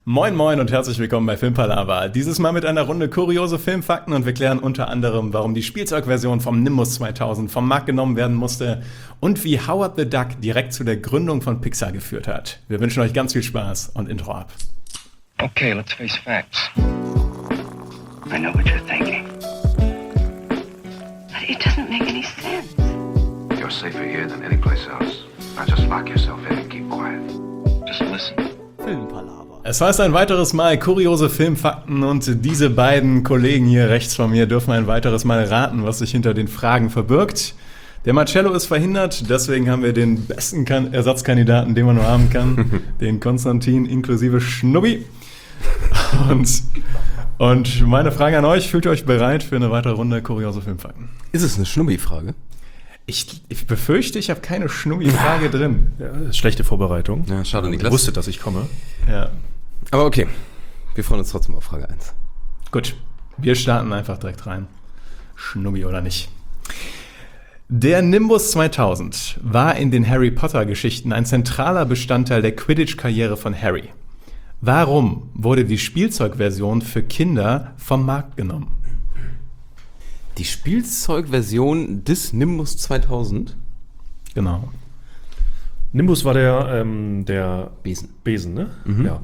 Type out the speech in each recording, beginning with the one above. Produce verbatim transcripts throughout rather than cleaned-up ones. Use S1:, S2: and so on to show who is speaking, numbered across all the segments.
S1: Moin moin und herzlich willkommen bei Filmpalava. Dieses Mal mit einer Runde kuriose Filmfakten und wir klären unter anderem, warum die Spielzeugversion vom Nimbus zweitausend vom Markt genommen werden musste und wie Howard the Duck direkt zu der Gründung von Pixar geführt hat. Wir wünschen euch ganz viel Spaß und Intro ab.
S2: Okay, let's face facts. I know what you're thinking.
S3: But it doesn't make any sense.
S4: You're safer here than any place else. Now just lock yourself in and keep quiet.
S2: Just listen.
S1: Filmpalava. Es heißt ein weiteres Mal kuriose Filmfakten und diese beiden Kollegen hier rechts von mir dürfen ein weiteres Mal raten, was sich hinter den Fragen verbirgt. Der Marcello ist verhindert, deswegen haben wir den besten kan- Ersatzkandidaten, den man nur haben kann, den Konstantin inklusive Schnubbi. Und, und meine Frage an euch, fühlt ihr euch bereit für eine weitere Runde kuriose Filmfakten?
S5: Ist es eine Schnubbi-Frage?
S1: Ich, ich befürchte, ich habe keine Schnubbi-Frage drin.
S6: Ja, schlechte Vorbereitung.
S5: Ja, schade,
S6: Ich
S5: Niklas.
S6: wusste, dass ich komme.
S1: Ja.
S5: Aber okay, wir freuen uns trotzdem auf Frage eins.
S1: Gut, wir starten einfach direkt rein. Schnubbi oder nicht. Der Nimbus zweitausend war in den Harry Potter-Geschichten ein zentraler Bestandteil der Quidditch-Karriere von Harry. Warum wurde die Spielzeugversion für Kinder vom Markt genommen?
S5: Die Spielzeugversion des Nimbus zweitausend?
S1: Genau.
S6: Nimbus war der, ähm, der
S5: Besen.
S6: Besen, ne?
S5: Mhm.
S6: Ja.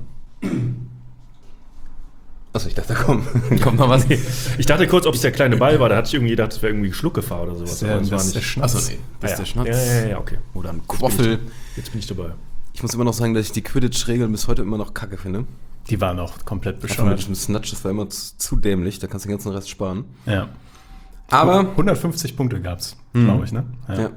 S5: Achso, ich dachte, da kommt, kommt noch was.
S6: Ich dachte kurz, ob es der kleine Ball war. Da hatte ich irgendwie gedacht, es wäre irgendwie Schluckgefahr oder sowas.
S1: Der,
S6: Aber es
S1: das
S6: war
S1: ist der
S6: nicht.
S1: Schnaps.
S5: Achso, nee, das
S6: Ah,
S5: ist der
S6: ja.
S5: Schnaps.
S6: Ja, ja, ja, okay.
S5: Oder ein Quaffel.
S6: Jetzt bin ich dabei.
S5: Ich muss immer noch sagen, dass ich die Quidditch-Regeln bis heute immer noch kacke finde.
S1: Die waren auch komplett
S5: Einfach mit
S1: bescheuert.
S5: diesem Snatch, das war immer zu, zu dämlich. Da kannst du den ganzen Rest sparen.
S1: Ja.
S5: Aber,
S1: hundertfünfzig Punkte gab's,
S5: Mhm.
S1: glaube ich, ne?
S5: ja.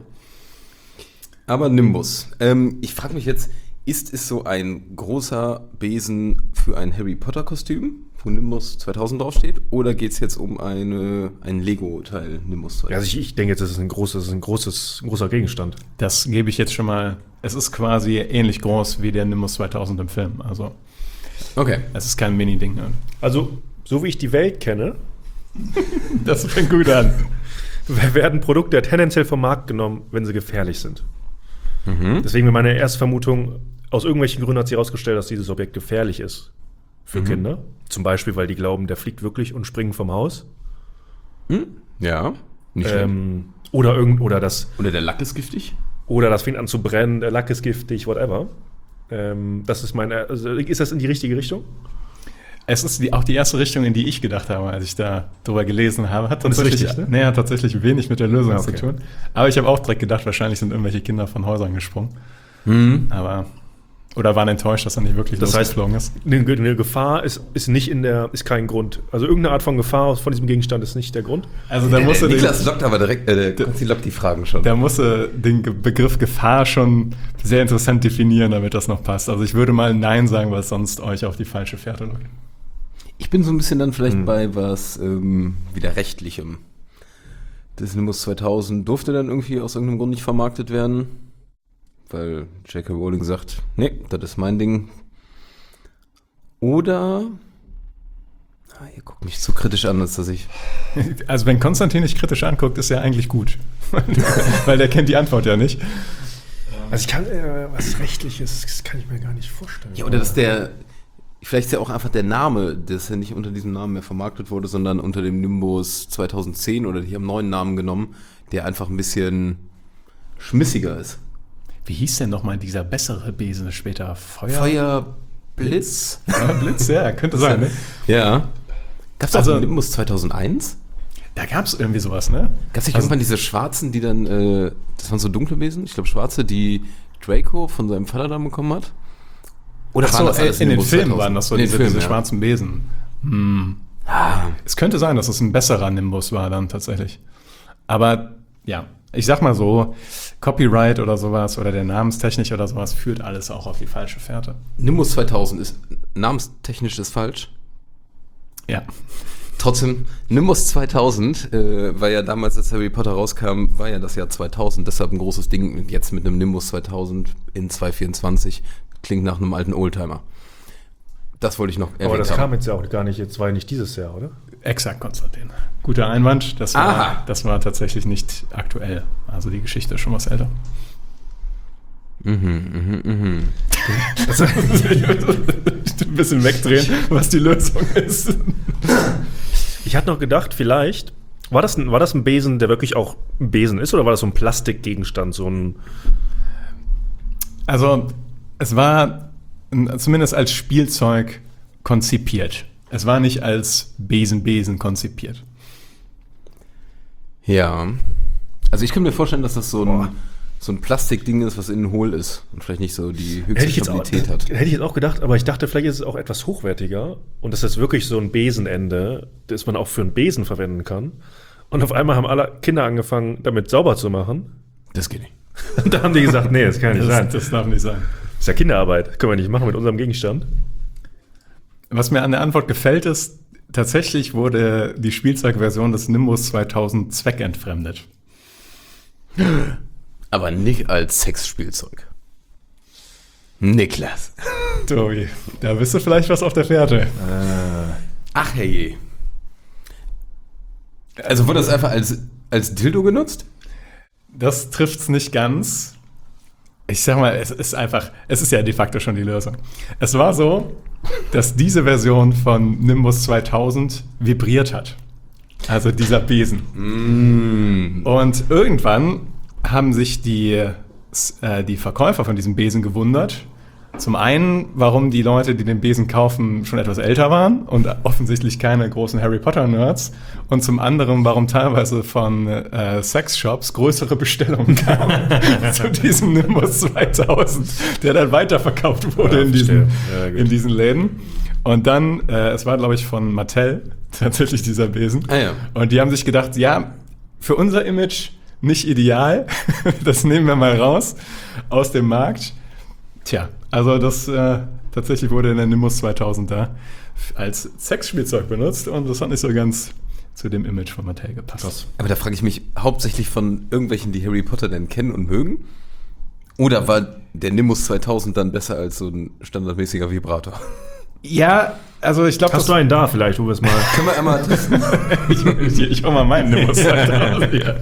S5: Aber Nimbus. Ähm, ich frage mich jetzt, ist es so ein großer Besen für ein Harry Potter-Kostüm, wo Nimbus zweitausend draufsteht? Oder geht es jetzt um eine, ein Lego-Teil Nimbus zweitausend?
S6: Also ich, ich denke jetzt, das ist ein großes, das ist ein großes, ein großer Gegenstand.
S1: Das gebe ich jetzt schon mal. Es ist quasi ähnlich groß wie der Nimbus zweitausend im Film. Also
S5: Okay.
S1: es ist kein Mini-Ding. Ne?
S6: Also, so wie ich die Welt kenne,
S1: Das fängt gut an.
S6: werden Produkte tendenziell vom Markt genommen, wenn sie gefährlich sind.
S5: Mhm.
S6: Deswegen wäre meine erste Vermutung, aus irgendwelchen Gründen hat sich herausgestellt, dass dieses Objekt gefährlich ist für
S5: Mhm.
S6: Kinder. Zum Beispiel, weil die glauben, der fliegt wirklich und springen vom Haus.
S5: Hm? Ja. Nicht schlecht.
S6: Ähm, oder irgend oder das
S5: Oder der Lack ist giftig?
S6: oder das fängt an zu brennen, der Lack ist giftig, whatever. Ähm, das ist meine. Also ist das in die richtige Richtung?
S1: Es ist die, auch die erste Richtung, in die ich gedacht habe, als ich da drüber gelesen habe. Hat
S6: Und ist
S1: tatsächlich,
S6: richtig, ne?
S1: nee, hat tatsächlich wenig mit der Lösung
S6: Okay.
S1: zu tun. Aber ich habe auch direkt gedacht, wahrscheinlich sind irgendwelche Kinder von Häusern gesprungen.
S5: Mhm.
S1: Aber oder waren enttäuscht, dass er nicht wirklich
S6: Das heißt,
S1: losgeflogen ist.
S6: eine, eine Gefahr ist, ist nicht in der, ist kein Grund. Also irgendeine Art von Gefahr von diesem Gegenstand ist nicht der Grund.
S1: Also da musste
S5: Der
S1: den,
S5: Niklas lockt aber direkt, äh, der Konzi lockt die Fragen schon.
S1: da musste den Ge- Begriff Gefahr schon sehr interessant definieren, damit das noch passt. Also ich würde mal Nein sagen, weil es sonst euch auf die falsche Fährte lockt.
S5: Ich bin so ein bisschen dann vielleicht
S6: Hm.
S5: bei was ähm, wieder Rechtlichem. Das Nimbus zweitausend durfte dann irgendwie aus irgendeinem Grund nicht vermarktet werden, weil J K. Rowling sagt, nee, das ist mein Ding. Oder, ah, ihr guckt mich zu kritisch an, als dass ich,
S1: Also wenn Konstantin nicht kritisch anguckt, ist er eigentlich gut. Weil der kennt die Antwort ja nicht.
S6: Also ich kann, äh, was Rechtliches, das kann ich mir gar nicht vorstellen.
S5: ja, oder dass der, vielleicht ist ja auch einfach der Name, dass er nicht unter diesem Namen mehr vermarktet wurde, sondern unter dem Nimbus zweitausendzehn oder die haben einen neuen Namen genommen, der einfach ein bisschen schmissiger ist.
S1: Wie hieß denn nochmal dieser bessere Besen später? Feuer?
S5: Feuerblitz?
S1: Feuerblitz? Ja, könnte sein, ne?
S5: Ja. Gab es
S1: Also-
S5: auch einen Nimbus zweitausendeins?
S1: Da gab es irgendwie sowas, ne?
S5: Gab es nicht
S1: Also-
S5: irgendwann diese schwarzen, die dann, äh, das waren so dunkle Besen, ich glaube schwarze, die Draco von seinem Vater dann bekommen hat? Oder
S1: Ach
S5: waren
S1: so,
S5: das alles
S1: in den
S5: Nimbus
S1: Filmen
S5: zweitausend?
S1: waren das so
S5: In den
S1: diese,
S5: Filmen,
S1: diese
S5: ja.
S1: schwarzen Besen. Hm.
S5: Ah,
S1: Es könnte sein, dass es ein besserer Nimbus war dann tatsächlich. Aber ja, ich sag mal so, Copyright oder sowas oder der Namenstechnik oder sowas führt alles auch auf die falsche Fährte.
S5: Nimbus zweitausend ist, namenstechnisch ist falsch.
S1: Ja.
S5: Trotzdem, Nimbus zweitausend, äh, war ja damals, als Harry Potter rauskam, war ja das Jahr zweitausend, deshalb ein großes Ding. Und jetzt mit einem Nimbus zweitausend in zwei vierundzwanzig klingt nach einem alten Oldtimer. Das wollte ich noch erwähnen.
S6: Aber das kam jetzt ja auch gar nicht, jetzt war ja nicht dieses Jahr, oder?
S1: Exakt, Konstantin. Guter Einwand. Das war,
S5: Aha.
S1: das war tatsächlich nicht aktuell. Also die Geschichte ist schon was älter.
S5: Mhm, mhm, mhm.
S1: ein bisschen wegdrehen, was die Lösung ist.
S6: Ich hatte noch gedacht, vielleicht, war das, ein, war das ein Besen, der wirklich auch ein Besen ist, oder war das so ein Plastikgegenstand, so ein...
S1: Also, es war n- zumindest als Spielzeug konzipiert. Es war nicht als Besen-Besen konzipiert.
S5: Ja. Also ich kann mir vorstellen, dass das so ein, so ein Plastikding ist, was innen hohl ist und vielleicht nicht so die höchste
S6: Hätte ich, jetzt auch,
S5: Stabilität hat.
S6: hätte ich jetzt auch gedacht, aber ich dachte, vielleicht ist es auch etwas hochwertiger und das ist wirklich so ein Besenende, das man auch für einen Besen verwenden kann. Und auf einmal haben alle Kinder angefangen, damit sauber zu machen.
S5: Das geht nicht.
S6: Und da haben die gesagt, nee, das kann nicht sein.
S1: Das, das darf nicht sein.
S6: Das ist ja Kinderarbeit, können wir nicht machen mit unserem Gegenstand.
S1: Was mir an der Antwort gefällt, ist, tatsächlich wurde die Spielzeugversion des Nimbus zweitausend zweckentfremdet.
S5: Aber nicht als Sexspielzeug. Niklas.
S1: Tobi, da bist du vielleicht was auf der Fährte.
S5: Ach herrje. Also wurde das einfach als, als Dildo genutzt?
S1: Das trifft's nicht ganz. Ich sag mal, es ist einfach, es ist ja de facto schon die Lösung. Es war so, dass diese Version von Nimbus zweitausend vibriert hat. Also dieser Besen.
S5: Mm.
S1: Und irgendwann haben sich die, äh, die Verkäufer von diesem Besen gewundert. Zum einen, warum die Leute, die den Besen kaufen, schon etwas älter waren und offensichtlich keine großen Harry Potter-Nerds. Und zum anderen, warum teilweise von äh, Sexshops größere Bestellungen kamen zu diesem Nimbus zweitausend, der dann weiterverkauft wurde
S6: Ja,
S1: in, diesen,
S6: ja, gut.
S1: in diesen Läden. Und dann, äh, es war glaube ich von Mattel, tatsächlich dieser Besen.
S5: Ah, ja.
S1: Und die haben sich gedacht, ja, für unser Image nicht ideal, das nehmen wir mal raus aus dem Markt. Tja, also das äh, tatsächlich wurde in der Nimbus zweitausend da als Sexspielzeug benutzt und das hat nicht so ganz zu dem Image von Mattel gepasst.
S6: Krass.
S5: Aber da frage ich mich hauptsächlich von irgendwelchen, die Harry Potter denn kennen und mögen. Oder war der Nimbus zweitausend dann besser als so ein standardmäßiger Vibrator?
S1: Ja, also ich glaube,
S6: Hast du einen da vielleicht, wo wir es mal...
S5: Können wir einmal testen?
S1: ich, ich, ich hol mal meinen Nimbus zweitausend hier.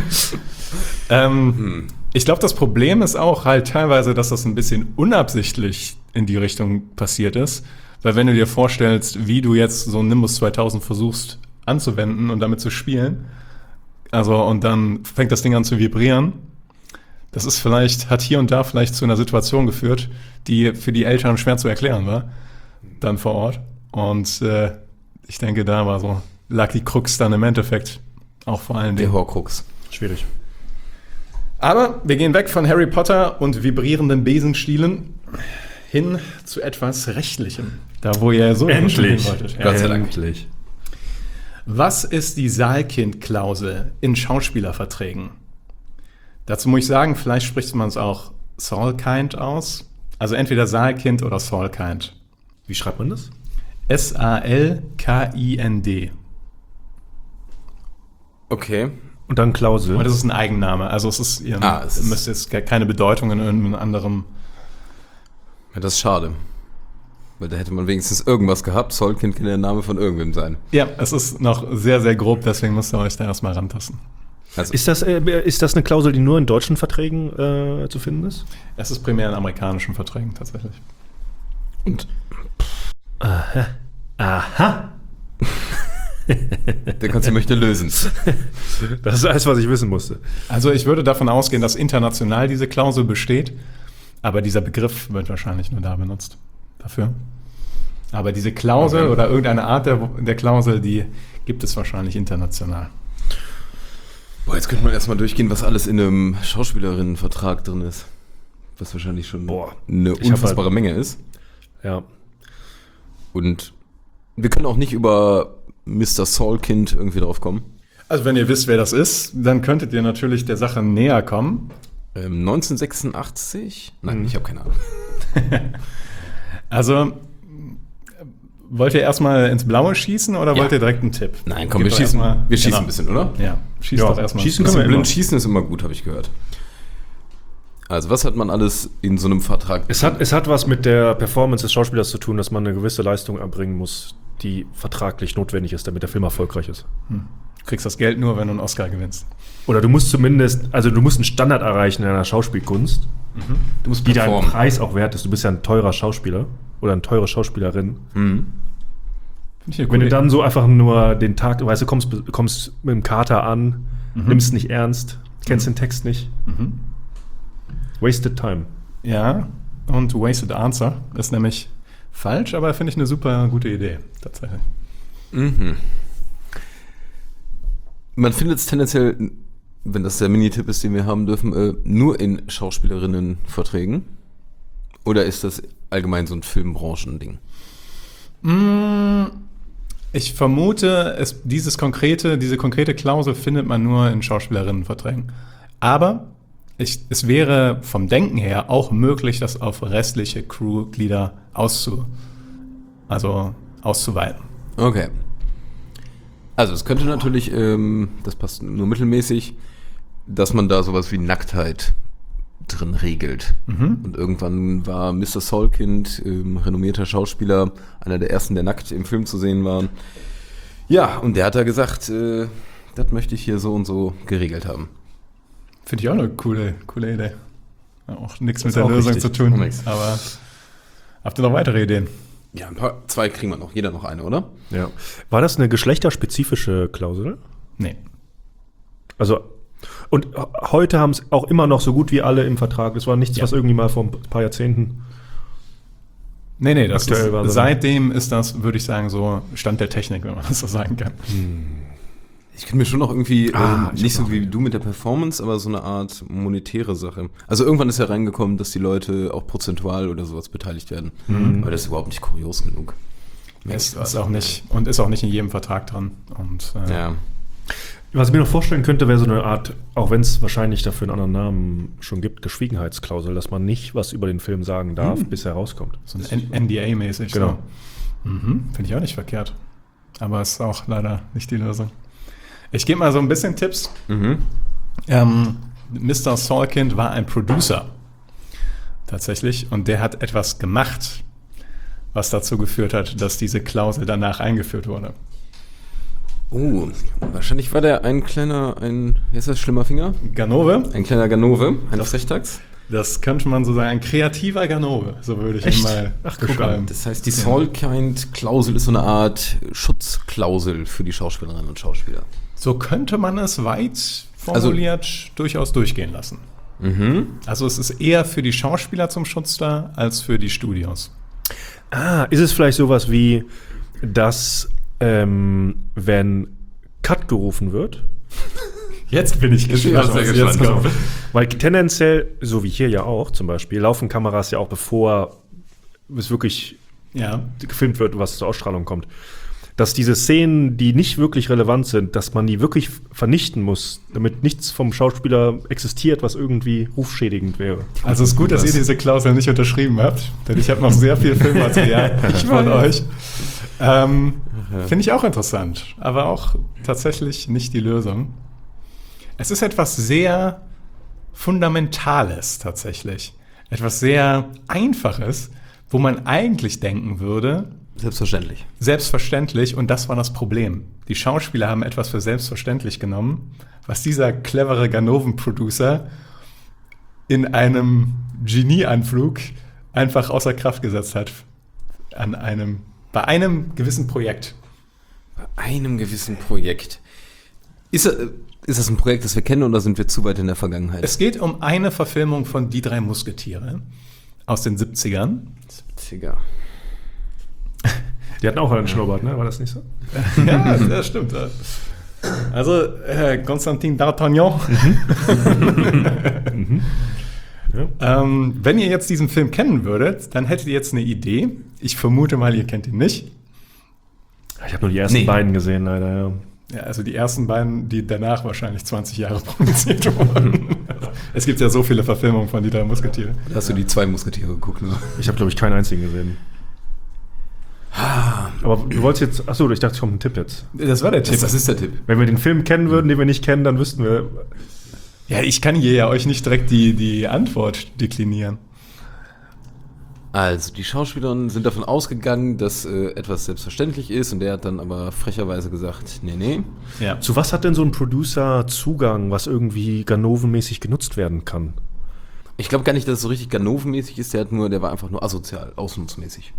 S1: ähm, hm. Ich glaube, das Problem ist auch halt teilweise, dass das ein bisschen unabsichtlich in die Richtung passiert ist. Weil wenn du dir vorstellst, wie du jetzt so einen Nimbus zweitausend versuchst anzuwenden und damit zu spielen, also und dann fängt das Ding an zu vibrieren, das ist vielleicht, hat hier und da vielleicht zu einer Situation geführt, die für die Eltern schwer zu erklären war, dann vor Ort. Und äh, ich denke, da war so, lag die Krux dann im Endeffekt auch vor allen
S5: Der
S1: Dingen.
S5: Horcrux.
S6: Schwierig.
S1: Aber wir gehen weg von Harry Potter und vibrierenden Besenstielen hin zu etwas Rechtlichem. Da, wo ihr so
S6: Endlich.
S1: hin wolltet.
S5: Gott sei Dank.
S6: Endlich.
S1: Was ist die Saalkind-Klausel in Schauspielerverträgen? Dazu muss ich sagen, vielleicht spricht man es auch Saalkind aus. Also entweder Saalkind oder Saalkind.
S6: Wie schreibt man das?
S1: S A L K I N D.
S5: Okay.
S6: Und dann Klausel.
S1: Und das ist ein Eigenname. Also es ist, ihr
S5: Ah, es ist-
S1: müsst jetzt keine Bedeutung in irgendeinem anderen.
S5: Ja, das ist schade. Weil da hätte man wenigstens irgendwas gehabt. Soulkind kann der Name von irgendwem sein.
S1: Ja, es ist noch sehr, sehr grob, deswegen müsst ihr euch da erstmal rantasten.
S5: Also,
S6: Ist das, äh, ist das eine Klausel, die nur in deutschen Verträgen äh, zu finden ist?
S1: Es ist primär in amerikanischen Verträgen tatsächlich.
S5: und
S6: Aha.
S5: der Konzi möchte lösen.
S6: Das ist alles, was ich wissen musste.
S1: Also ich würde davon ausgehen, dass international diese Klausel besteht, aber dieser Begriff wird wahrscheinlich nur da benutzt dafür. Aber diese Klausel
S5: Okay.
S1: oder irgendeine Art der, der Klausel, die gibt es wahrscheinlich international.
S5: Boah, jetzt könnte man erstmal durchgehen, was alles in einem Schauspielerinnenvertrag drin ist. Was wahrscheinlich schon
S6: Boah.
S5: eine
S6: Ich hab
S5: unfassbare Menge ist.
S6: Ja.
S5: Und wir können auch nicht über Mister Soulkind irgendwie drauf kommen.
S1: Also wenn ihr wisst, wer das ist, dann könntet ihr natürlich der Sache näher kommen.
S5: Ähm, neunzehnhundertsechsundachtzig? Nein,
S6: Hm.
S5: ich habe keine Ahnung.
S1: Also wollt ihr erstmal ins Blaue schießen oder
S5: Ja.
S1: wollt ihr direkt einen Tipp?
S5: Nein, komm,
S1: Gebt
S5: wir
S1: doch
S5: schießen,
S1: erstmal-
S5: wir schießen
S1: Genau.
S5: ein bisschen, oder?
S1: Ja, schießt
S6: Ja,
S1: doch erstmal.
S6: schießen
S5: Ein
S6: können
S5: bisschen
S6: wir
S5: blind
S6: immer.
S5: schießen ist immer gut, habe ich gehört. Also, was hat man alles in so einem Vertrag?
S6: Es hat, es hat was mit der Performance des Schauspielers zu tun, dass man eine gewisse Leistung erbringen muss, die vertraglich notwendig ist, damit der Film erfolgreich ist.
S1: Du kriegst das Geld nur, wenn du einen Oscar gewinnst.
S6: Oder du musst zumindest, also du musst einen Standard erreichen in einer Schauspielkunst,
S5: Du musst
S6: die deinen
S5: performen.
S6: Preis auch wert ist. Du bist ja ein teurer Schauspieler oder eine teure Schauspielerin.
S5: Mhm.
S1: Finde ich eine
S6: Wenn
S1: coole
S6: du dann so einfach nur den Tag, weißt du, kommst, kommst mit dem Kater an,
S1: Mhm.
S6: nimmst nicht ernst, kennst den Text nicht.
S1: Mhm.
S6: Wasted time.
S1: Ja, und Wasted Answer ist nämlich falsch, aber finde ich eine super gute Idee, tatsächlich.
S5: Mhm. Man findet es tendenziell, wenn das der Minitipp ist, den wir haben dürfen, äh, nur in Schauspielerinnenverträgen? Oder ist das allgemein so ein Filmbranchending?
S1: Mm, Ich vermute, es, dieses konkrete, diese konkrete Klausel findet man nur in Schauspielerinnenverträgen. Aber ich, es wäre vom Denken her auch möglich, das auf restliche Crewglieder auszu, also auszuweiten.
S5: Okay. Also es könnte natürlich, ähm, das passt nur mittelmäßig, dass man da sowas wie Nacktheit drin regelt.
S1: Mhm.
S5: Und irgendwann war Mister Solkind, ähm, renommierter Schauspieler, einer der ersten, der nackt im Film zu sehen war. Ja, und der hat da gesagt, äh, das möchte ich hier so und so geregelt haben.
S1: Finde ich auch eine coole, coole Idee. Ja, auch nichts mit
S6: Ist
S1: der
S6: auch
S1: Lösung
S6: richtig.
S1: zu tun.
S5: Nix.
S1: Aber habt ihr noch weitere Ideen?
S5: Ja, ein paar, zwei kriegen wir noch, jeder noch eine, oder?
S6: Ja. War das eine geschlechterspezifische Klausel?
S1: Nee.
S6: Also, und heute haben es auch immer noch so gut wie alle im Vertrag. Es war nichts,
S1: Ja.
S6: was irgendwie mal vor ein paar Jahrzehnten.
S1: Nee, nee, das
S6: Aktuell
S1: ist,
S6: war das-
S1: seitdem ist das, würde ich sagen, so Stand der Technik, wenn man das so sagen kann.
S5: Ich könnte mir schon noch irgendwie,
S6: Ah,
S5: ähm,
S6: ich
S5: nicht
S6: hab
S5: so wie du mit der Performance, aber so eine Art monetäre Sache. Also irgendwann ist ja reingekommen, dass die Leute auch prozentual oder sowas beteiligt werden. Aber das ist überhaupt nicht kurios genug.
S1: Es ist auch nicht, und ist auch nicht in jedem Vertrag dran. Und, äh,
S5: Ja.
S6: Was ich mir noch vorstellen könnte, wäre so eine Art, auch wenn es wahrscheinlich dafür einen anderen Namen schon gibt, Geschwiegenheitsklausel, dass man nicht was über den Film sagen darf,
S1: Hm.
S6: bis er rauskommt.
S1: So ein N D A-mäßig.
S6: Genau.
S1: So. Mhm, finde ich auch nicht verkehrt. Aber ist auch leider nicht die Lösung. Ich gebe mal so ein bisschen Tipps.
S5: Mhm.
S1: Ähm, Mister Solkind war ein Producer. Tatsächlich. Und der hat etwas gemacht, was dazu geführt hat, dass diese Klausel danach eingeführt wurde.
S5: Oh, wahrscheinlich war der ein kleiner, ein, wie heißt das, schlimmer Finger?
S1: Ganove,
S5: Ein kleiner Ganove eines Frechtags.
S1: das könnte man so sagen, ein kreativer Ganove. So würde ich ihn
S6: Echt?
S1: mal
S6: Ach, guck
S1: beschreiben.
S5: Das heißt, die Solkind-Klausel ist so eine Art Schutzklausel für die Schauspielerinnen und Schauspieler.
S1: So könnte man es weit formuliert durchaus durchgehen lassen.
S5: Mhm.
S1: Also es ist eher für die Schauspieler zum Schutz da, als für die Studios.
S6: Ah, ist es vielleicht sowas wie, dass ähm, wenn Cut gerufen wird,
S1: Jetzt bin ich
S5: bin auch sehr gespannt.
S1: jetzt kommt.
S6: weil tendenziell, so wie hier ja auch zum Beispiel, laufen Kameras ja auch bevor es wirklich
S1: Ja,
S6: gefilmt wird, was zur Ausstrahlung kommt. Dass diese Szenen, die nicht wirklich relevant sind, dass man die wirklich vernichten muss, damit nichts vom Schauspieler existiert, was irgendwie rufschädigend wäre.
S1: also es ist gut, dass ihr diese Klausel nicht unterschrieben habt, denn ich habe noch sehr viel Filmmaterial von euch. Ähm, Finde ich auch interessant, aber auch tatsächlich nicht die Lösung. Es ist etwas sehr Fundamentales tatsächlich. Etwas sehr Einfaches, wo man eigentlich denken würde,
S5: Selbstverständlich.
S1: selbstverständlich, und das war das Problem. Die Schauspieler haben etwas für selbstverständlich genommen, was dieser clevere Ganoven-Producer in einem Genieanflug einfach außer Kraft gesetzt hat. An einem, bei einem gewissen Projekt.
S5: Bei einem gewissen Projekt. Ist, äh, ist das ein Projekt, das wir kennen, oder sind wir zu weit in der Vergangenheit?
S1: Es geht um eine Verfilmung von Die drei Musketiere aus den siebzigern.
S5: siebziger.
S6: Die hatten auch einen Schnurrbart, ne? War das nicht so?
S1: Ja, das stimmt. ja. Also, äh, Constantin D'Artagnan. ähm, wenn ihr jetzt diesen Film kennen würdet, dann hättet ihr jetzt eine Idee. Ich vermute mal, ihr kennt ihn nicht.
S6: Ich habe nur die ersten
S5: Nee.
S6: beiden gesehen, leider, ja.
S1: Ja, also die ersten beiden, die danach wahrscheinlich zwanzig Jahre produziert wurden. Es gibt ja so viele Verfilmungen von Die drei Musketiere.
S5: Da hast du die zwei Musketiere geguckt, ne?
S6: Ich habe, glaube ich, keinen einzigen gesehen. Aber du wolltest jetzt, achso, ich dachte, es kommt ein Tipp jetzt.
S1: Das war der Tipp.
S5: Das, das ist der Tipp.
S6: Wenn wir den Film kennen würden, den wir nicht kennen, dann wüssten wir.
S1: Ja, ich kann hier ja euch nicht direkt die, die Antwort deklinieren.
S5: Also, die Schauspielerinnen sind davon ausgegangen, dass äh, etwas selbstverständlich ist, und der hat dann aber frecherweise gesagt, nee, nee.
S1: Ja.
S6: Zu was hat denn so ein Producer Zugang, was irgendwie Ganoven-mäßig genutzt werden kann?
S5: Ich glaube gar nicht, dass es so richtig Ganoven-mäßig ist, der hat nur, der war einfach nur asozial, ausnutzmäßig.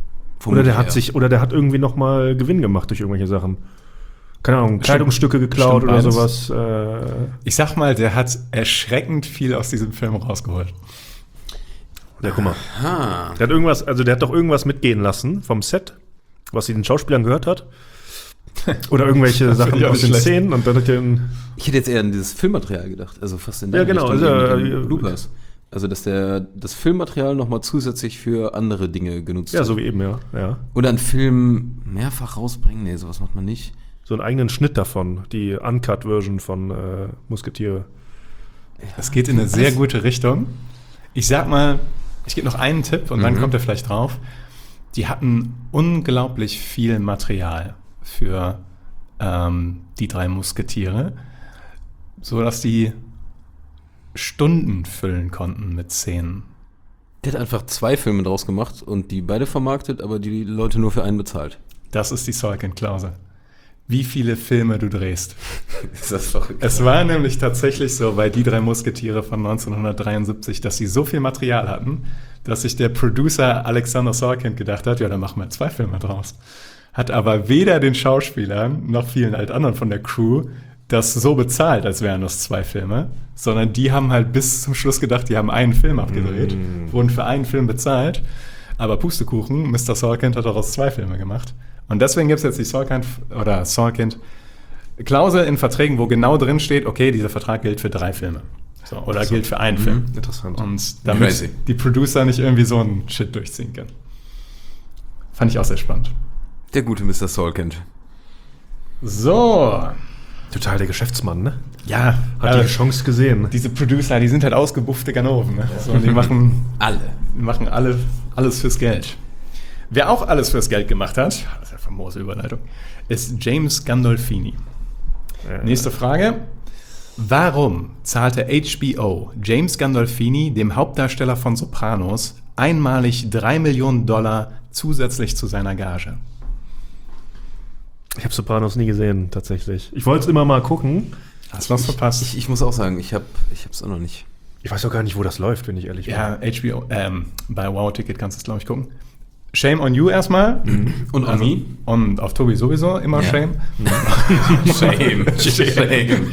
S6: Oder der hat
S5: ja.
S6: sich, oder der hat irgendwie nochmal Gewinn gemacht durch irgendwelche Sachen. Keine Ahnung, Kleidungsstücke geklaut
S1: stimmt
S6: oder
S1: beides.
S6: sowas. Äh,
S1: Ich sag mal, der hat erschreckend viel aus diesem Film rausgeholt.
S6: ja, guck mal.
S5: Ah.
S6: Der hat irgendwas, also der hat doch irgendwas mitgehen lassen vom Set, was sie den Schauspielern gehört hat. Oder irgendwelche
S1: Das
S6: Sachen
S1: finde ich auch
S6: aus
S1: nicht
S6: den
S1: schlecht.
S6: Szenen und dann hat er einen,
S5: Ich hätte jetzt eher an dieses Filmmaterial gedacht, also fast in
S6: Ja,
S5: der
S6: genau,
S5: Richtung
S6: also,
S5: mit den
S6: äh,
S5: Bloopers. Also, dass der das Filmmaterial nochmal zusätzlich für andere Dinge genutzt
S6: ja,
S5: hat.
S6: so wie eben, ja, ja.
S5: Oder einen Film mehrfach rausbringen, nee, sowas macht man nicht.
S6: So einen eigenen Schnitt davon, die Uncut-Version von äh, Musketiere.
S1: Das geht in eine sehr gute Richtung. Ich sag mal, ich gebe noch einen Tipp und dann
S5: Mhm.
S1: kommt er vielleicht drauf. Die hatten unglaublich viel Material für ähm, die drei Musketiere, so dass die Stunden füllen konnten mit Szenen.
S5: Der hat einfach zwei Filme draus gemacht und die beide vermarktet, aber die Leute nur für einen bezahlt.
S1: Das ist die Sorkin-Klausel. Wie viele Filme du drehst.
S5: Ist das verrückt?
S1: Es war nämlich tatsächlich so bei Die drei Musketiere von neunzehnhundertdreiundsiebzig, dass sie so viel Material hatten, dass sich der Producer Alexander Sorkin gedacht hat, ja, dann machen wir zwei Filme draus. Hat aber weder den Schauspielern noch vielen halt anderen von der Crew das so bezahlt, als wären das zwei Filme, sondern die haben halt bis zum Schluss gedacht, die haben einen Film abgedreht, wurden für einen Film bezahlt, aber Pustekuchen, Mister Sorkin hat daraus zwei Filme gemacht. Und deswegen gibt es jetzt die Sorkin oder Sorkin Klausel in Verträgen, wo genau drin steht, okay, dieser Vertrag gilt für drei Filme. So, oder
S6: So.
S1: gilt für einen Film.
S6: Interessant.
S1: Und damit
S5: Crazy.
S1: die Producer nicht irgendwie so einen Shit durchziehen können. Fand ich auch sehr spannend.
S5: Der gute Mister Sorkin.
S1: So.
S6: Total der Geschäftsmann, ne?
S1: Ja,
S6: Hat
S1: äh,
S6: die Chance gesehen.
S1: diese Producer, die sind halt ausgebuffte Ganoven. Ne? So, die machen,
S5: Alle.
S1: die machen alle, alles fürs Geld. Wer auch alles fürs Geld gemacht hat, das ist ja famose Überleitung, ist James Gandolfini.
S6: Ja.
S1: Nächste Frage. Warum zahlte H B O James Gandolfini, dem Hauptdarsteller von Sopranos, einmalig drei Millionen Dollar zusätzlich zu seiner Gage?
S6: Ich habe Sopranos nie gesehen, tatsächlich. Ich wollte es immer mal gucken.
S1: Hast du was verpasst?
S5: Ich, ich muss auch sagen, ich habe ich es auch noch nicht.
S6: Ich weiß auch gar nicht, wo das läuft, wenn ich ehrlich bin.
S1: Ja, H B O, ähm, bei Wow Ticket kannst du es, glaube ich, gucken. Shame on you erstmal.
S5: Und on me?
S1: Und auf Tobi sowieso immer
S5: Ja.
S1: Shame.
S5: Shame. Shame.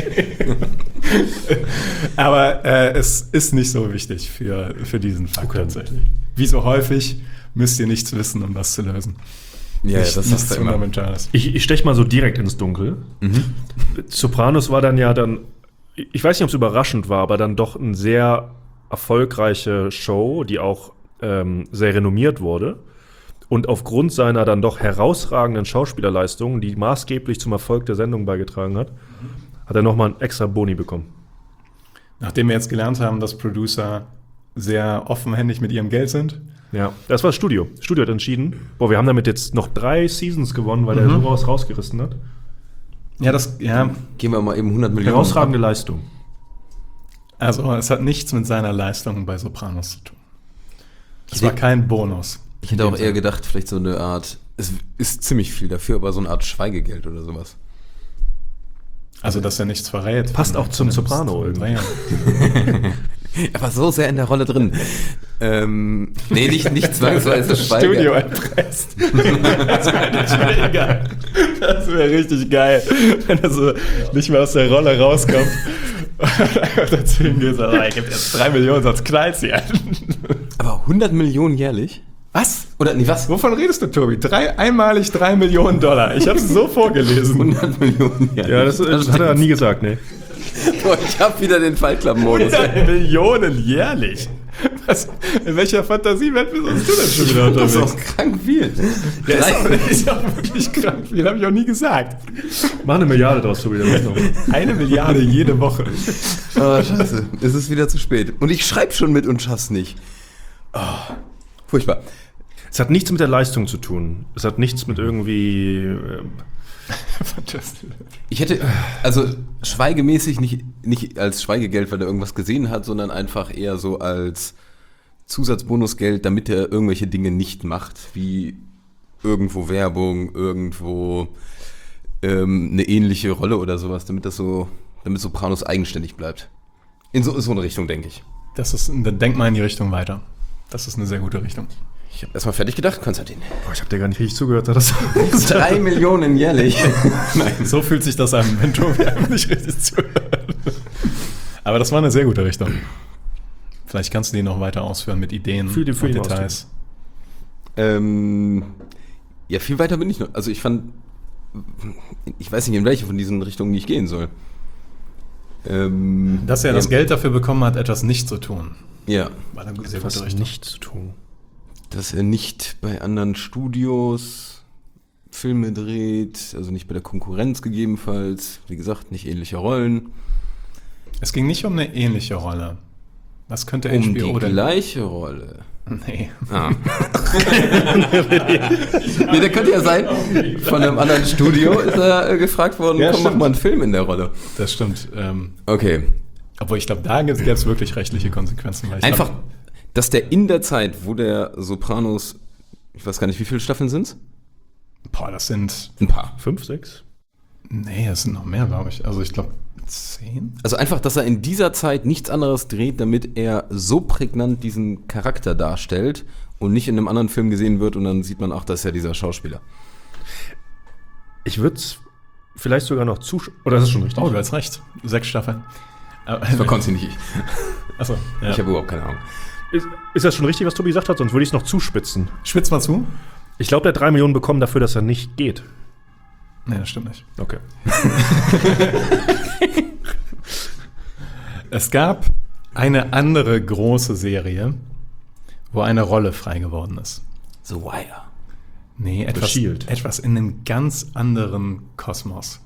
S1: Aber äh, es ist nicht so wichtig für, für diesen Fakt
S6: Okay.
S1: tatsächlich. Wie so häufig müsst ihr nichts wissen, um das zu lösen.
S5: Ja,
S1: Nicht-
S5: das
S1: nichts
S5: hast du immer.
S1: Fundamentales.
S6: Ich, ich stech mal so direkt ins Dunkel. Sopranos war dann ja dann, ich weiß nicht, ob es überraschend war, aber dann doch eine sehr erfolgreiche Show, die auch ähm, sehr renommiert wurde. Und aufgrund seiner dann doch herausragenden Schauspielerleistungen, die maßgeblich zum Erfolg der Sendung beigetragen hat, hat er nochmal einen extra Boni bekommen.
S1: Nachdem wir jetzt gelernt haben, dass Producer sehr offenhändig mit ihrem Geld sind,
S6: Ja, das war das Studio. Das Studio hat entschieden, boah, wir haben damit jetzt noch drei Seasons gewonnen, weil er so raus rausgerissen hat.
S1: ja, das, ja,
S5: Gehen wir mal eben hundert Millionen.
S6: Herausragende Leistung.
S1: also es hat nichts mit seiner Leistung bei Sopranos zu tun. Es
S5: Ich
S1: war
S5: denk-
S1: kein Bonus.
S5: Ich hätte auch eher gedacht, vielleicht so eine Art, es ist ziemlich viel dafür, aber so eine Art Schweigegeld oder sowas.
S1: Also, dass er nichts verrät.
S6: Passt auch zum Soprano
S1: irgendwie.
S5: Er war so sehr in der Rolle drin. ähm, nee, nicht, nicht zwangsweise Schweige.
S1: Studio erpresst. Das wäre mega. Das wäre richtig geil, wenn er so nicht mehr aus der Rolle rauskommt. Und einfach dazu hingeht, so, ich gebe jetzt drei Millionen, sonst knallt's hier.
S5: Aber hundert Millionen jährlich?
S1: Was?
S5: Oder, nee, was?
S1: Wovon redest du, Tobi? Drei, einmalig drei Millionen Dollar. Ich habe es so vorgelesen.
S5: hundert Millionen jährlich.
S6: Ja, das, das hat er nie gesagt, nee.
S5: Boah, ich hab wieder den Fallklappen-Modus.
S1: hundert Millionen jährlich. Was, in welcher Fantasiewelt bist du denn schon wieder
S5: Das
S1: unterwegs?
S5: ist auch krank viel.
S1: Der ist auch, ist auch wirklich krank. Viel habe ich auch nie gesagt.
S6: Mach eine Milliarde draus, Tobi. das noch.
S1: Eine Milliarde jede Woche.
S5: Oh, scheiße. Es ist wieder zu spät. Und ich schreibe schon mit und schaff's nicht. Oh, furchtbar.
S6: Es hat nichts mit der Leistung zu tun. Es hat nichts mit irgendwie. äh,
S1: Fantastisch.
S5: Ich hätte, also schweigemäßig nicht, nicht als Schweigegeld, weil er irgendwas gesehen hat, sondern einfach eher so als Zusatzbonusgeld, damit er irgendwelche Dinge nicht macht, wie irgendwo Werbung, irgendwo ähm, eine ähnliche Rolle oder sowas, damit das so, damit Sopranos eigenständig bleibt. In so, in so eine Richtung, denke ich.
S1: Das ist, dann denk mal in die Richtung weiter. Das ist eine sehr gute Richtung.
S5: Ich habe erstmal fertig gedacht, Konstantin.
S6: Boah, ich habe dir gar nicht richtig zugehört. Das
S5: Drei Millionen jährlich.
S1: Nein, so fühlt sich das an, wenn Tobi einem nicht richtig zuhört. Aber das war eine sehr gute Richtung. Vielleicht kannst du die noch weiter ausführen mit Ideen
S6: Für die- für
S1: und
S6: die
S1: Details.
S5: ähm, ja, viel weiter bin ich noch. Also ich fand, ich weiß nicht, in welche von diesen Richtungen ich gehen soll. Ähm,
S1: Dass er das Geld dafür bekommen hat, etwas nicht zu tun.
S5: Ja,
S1: War eine sehr
S6: was
S1: gute Richtung.
S6: nicht zu tun.
S5: dass er nicht bei anderen Studios Filme dreht, also nicht bei der Konkurrenz gegebenenfalls. Wie gesagt, nicht ähnliche Rollen.
S1: Es ging nicht um eine ähnliche Rolle. Was könnte
S5: Um
S1: H B O
S5: die
S1: denn?
S5: gleiche Rolle.
S1: Nee.
S5: Ah. Nee, der könnte ja sein, von einem anderen Studio ist er äh, gefragt worden,
S1: Ja,
S5: komm, mach
S1: stimmt.
S5: mal einen Film in der Rolle.
S1: Das stimmt. Ähm,
S5: Okay.
S1: obwohl ich glaube, da gäbe es wirklich rechtliche Konsequenzen. Weil ich
S5: Einfach,
S1: glaub,
S5: dass der in der Zeit, wo der Sopranos, ich weiß gar nicht, wie viele Staffeln sind's?
S1: boah, das sind.
S5: Ein paar.
S6: Fünf, sechs?
S1: Nee, das sind noch mehr, glaube ich. Also ich glaube, zehn?
S5: Also einfach, dass er in dieser Zeit nichts anderes dreht, damit er so prägnant diesen Charakter darstellt und nicht in einem anderen Film gesehen wird und dann sieht man, ach, das ist ja dieser Schauspieler.
S6: Ich würde es vielleicht sogar noch zusch... Oder ist das schon richtig?
S1: Oh, du hast recht. Sechs Staffeln.
S5: Das war Konzi nicht ich.
S1: Achso, ja.
S5: Ich habe überhaupt keine Ahnung.
S6: Ist, ist das schon richtig, was Tobi gesagt hat? Sonst würde ich es noch zuspitzen.
S1: Spitz mal zu.
S6: Ich glaube, der hat drei Millionen bekommen dafür, dass er nicht geht.
S1: Nee, das stimmt nicht.
S6: Okay.
S1: Es gab eine andere große Serie, wo eine Rolle frei geworden ist.
S5: The Wire.
S1: Nee, etwas,
S6: Shield.
S1: etwas in einem ganz anderen Kosmos.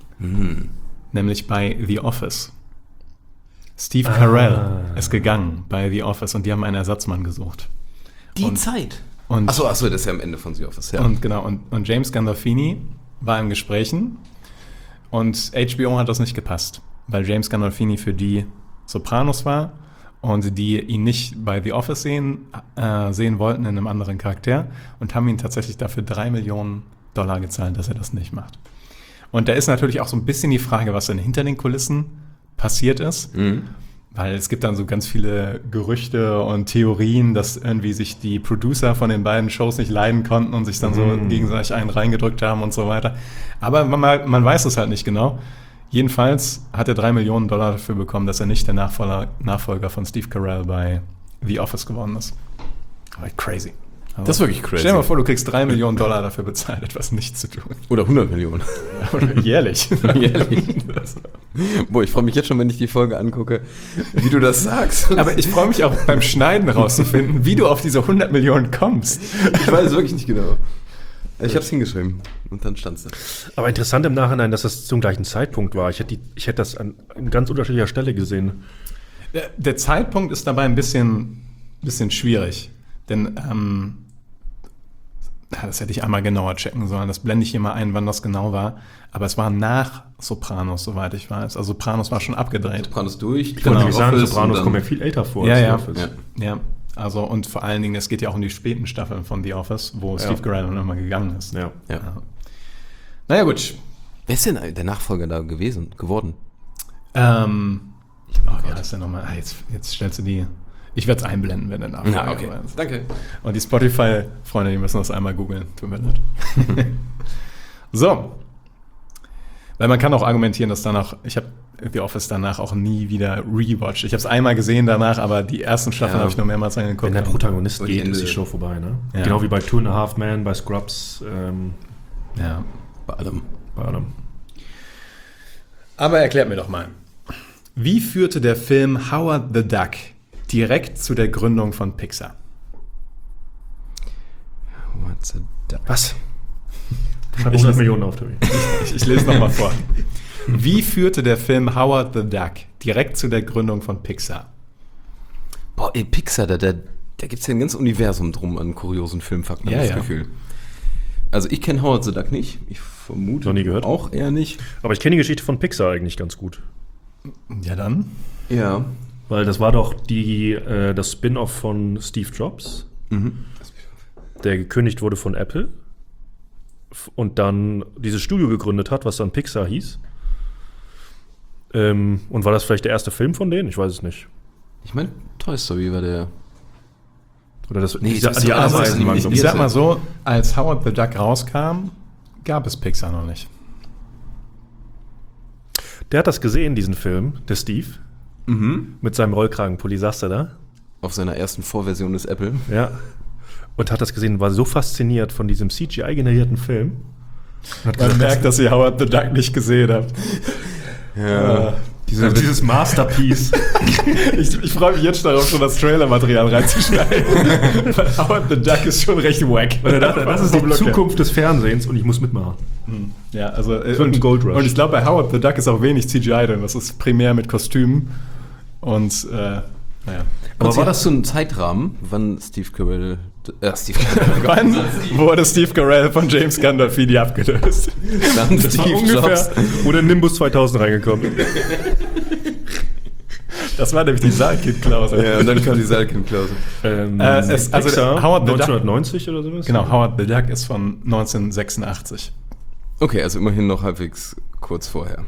S1: Nämlich bei The Office. Steve Carell ist gegangen bei The Office und die haben einen Ersatzmann gesucht.
S5: Die
S1: Und-
S5: Zeit.
S1: Und,
S5: Achso, achso, das ist ja am Ende von The Office. Ja.
S1: und genau, und, und James Gandolfini war in Gesprächen und H B O hat das nicht gepasst, weil James Gandolfini für die Sopranos war und die ihn nicht bei The Office sehen, äh, sehen wollten in einem anderen Charakter und haben ihn tatsächlich dafür drei Millionen Dollar gezahlt, dass er das nicht macht. Und da ist natürlich auch so ein bisschen die Frage, was denn hinter den Kulissen passiert ist.
S5: Mhm.
S1: Weil es gibt dann so ganz viele Gerüchte und Theorien, dass irgendwie sich die Producer von den beiden Shows nicht leiden konnten und sich dann so gegenseitig einen reingedrückt haben und so weiter. Aber man, man weiß es halt nicht genau. Jedenfalls hat er drei Millionen Dollar dafür bekommen, dass er nicht der Nachfolger, Nachfolger von Steve Carell bei The Office geworden ist. Aber crazy. Also,
S5: Das ist wirklich crazy.
S1: Stell dir mal vor, du kriegst drei Millionen Dollar dafür bezahlt, etwas nicht zu tun.
S5: Oder hundert Millionen.
S1: Jährlich.
S5: Jährlich. Boah, ich freue mich jetzt schon, wenn ich die Folge angucke, wie du das sagst.
S1: Aber ich freue mich auch beim Schneiden rauszufinden, wie du auf diese hundert Millionen kommst.
S5: Ich weiß es wirklich nicht genau. Ich habe es hingeschrieben und dann stand es da.
S6: Aber interessant im Nachhinein, dass das zum gleichen Zeitpunkt war. Ich hätte, die, ich hätte das an, an ganz unterschiedlicher Stelle gesehen.
S1: Der, der Zeitpunkt ist dabei ein bisschen, bisschen schwierig. Denn, ähm, das hätte ich einmal genauer checken sollen. Das blende ich hier mal ein, wann das genau war. Aber es war nach Sopranos, soweit ich weiß. Also Sopranos war schon abgedreht.
S5: Sopranos durch.
S6: Ich wollte nämlich sagen,
S5: Office
S6: Sopranos
S5: und dann-
S6: kommen ja viel älter vor.
S1: Ja,
S6: als
S1: ja.
S6: The Office.
S5: Ja.
S1: Ja, also und vor allen Dingen, es geht ja auch um die späten Staffeln von The Office, wo Steve Carell dann immer gegangen ist.
S6: Ja.
S5: Ja.
S1: Ja. Naja, gut.
S5: Wer ist denn der Nachfolger da gewesen, geworden?
S1: Ähm, oh, wie heißt der nochmal? Ah, jetzt, jetzt stellst du die. Ich werde es einblenden, wenn der Nachfolger ist.
S5: Danke.
S1: Und die Spotify-Freunde, die müssen das einmal googeln. Tut mir leid. So. Weil man kann auch argumentieren, dass danach, ich habe The Office danach auch nie wieder rewatcht. Ich habe es einmal gesehen danach, aber die ersten Staffeln
S5: Ja.
S1: habe ich nur mehrmals angeguckt.
S6: Wenn der Protagonist
S5: Und die
S6: geht, ist
S5: Ende-
S6: die Show vorbei, ne?
S1: Ja.
S6: Genau wie bei Two and a Half Men, bei Scrubs, ähm,
S1: Ja.
S5: Bei allem.
S6: bei allem.
S1: Aber erklärt mir doch mal. Wie führte der Film Howard the Duck direkt zu der Gründung von Pixar?
S5: What's a duck?
S6: Was? Schreib hundert Millionen auf, Tobi.
S1: Ich, ich lese nochmal vor. Wie führte der Film Howard the Duck direkt zu der Gründung von Pixar?
S5: Boah, ey, Pixar, da, da, da gibt es ja ein ganzes Universum drum an kuriosen Filmfakten,
S1: Ja,
S5: habe ich
S1: ja.
S5: das Gefühl. Also ich kenne Howard the Duck nicht. Ich vermute
S6: Noch nie gehört.
S5: auch eher nicht.
S6: Aber ich kenne die Geschichte von Pixar eigentlich ganz gut.
S1: Ja, dann.
S5: Ja.
S6: Weil das war doch die, äh, das Spin-off von Steve Jobs, der gekündigt wurde von Apple f- und dann dieses Studio gegründet hat, was dann Pixar hieß. Ähm, und war das vielleicht der erste Film von denen? Ich weiß es nicht.
S5: Ich meine, Toy Story war der.
S6: Oder das,
S5: Nee,
S6: diese,
S5: das ist
S6: die
S5: doch alles
S6: Ameisen waren
S5: animiert.
S6: so-
S1: Ich sag mal so, als Howard the Duck rauskam, gab es Pixar noch nicht.
S6: Der hat das gesehen, diesen Film, der Steve,
S5: Mhm.
S6: mit seinem Rollkragenpulli, sagst du da?
S5: Auf seiner ersten Vorversion des Apple.
S6: Ja. Und hat das gesehen, war so fasziniert von diesem C G I-generierten Film. Und hat
S1: Man
S6: gesagt,
S1: merkt, dass ihr Howard the Duck nicht gesehen habt.
S5: Ja.
S6: diese, dieses Masterpiece.
S1: Ich, ich freue mich jetzt darauf, schon das Trailermaterial reinzuschneiden. Weil Howard the Duck ist schon recht wack.
S6: Und er dachte, das ist die
S1: Vom Look her.
S6: Zukunft des Fernsehens und ich muss mitmachen.
S1: Ja, also äh,
S6: wird ein
S1: und,
S6: Gold Rush.
S1: und ich glaube, bei Howard the Duck ist auch wenig C G I drin. Das ist primär mit Kostümen. Und äh, naja.
S5: Aber
S6: Und
S5: war
S6: sie-
S5: das so ein Zeitrahmen, wann Steve Carell... Äh, Steve Carell...
S1: Wann wurde Steve Carell von James Gandolfini abgelöst?
S5: Dann
S6: Das war
S5: Steve
S6: ungefähr,
S5: Jobs.
S6: wo der Nimbus zweitausend reingekommen ist.
S1: Das war nämlich die Saalkind-Klausel.
S5: Ja, und dann kam die Seilkind-Klausel.
S6: Ähm,
S1: Äh, es- also
S6: Pixar,
S1: Howard the Duck-
S6: neunzehnhundertneunzig oder sowas?
S1: Genau, Howard the Duck ist von neunzehnhundertsechsundachtzig.
S5: Okay, also immerhin noch halbwegs kurz vorher.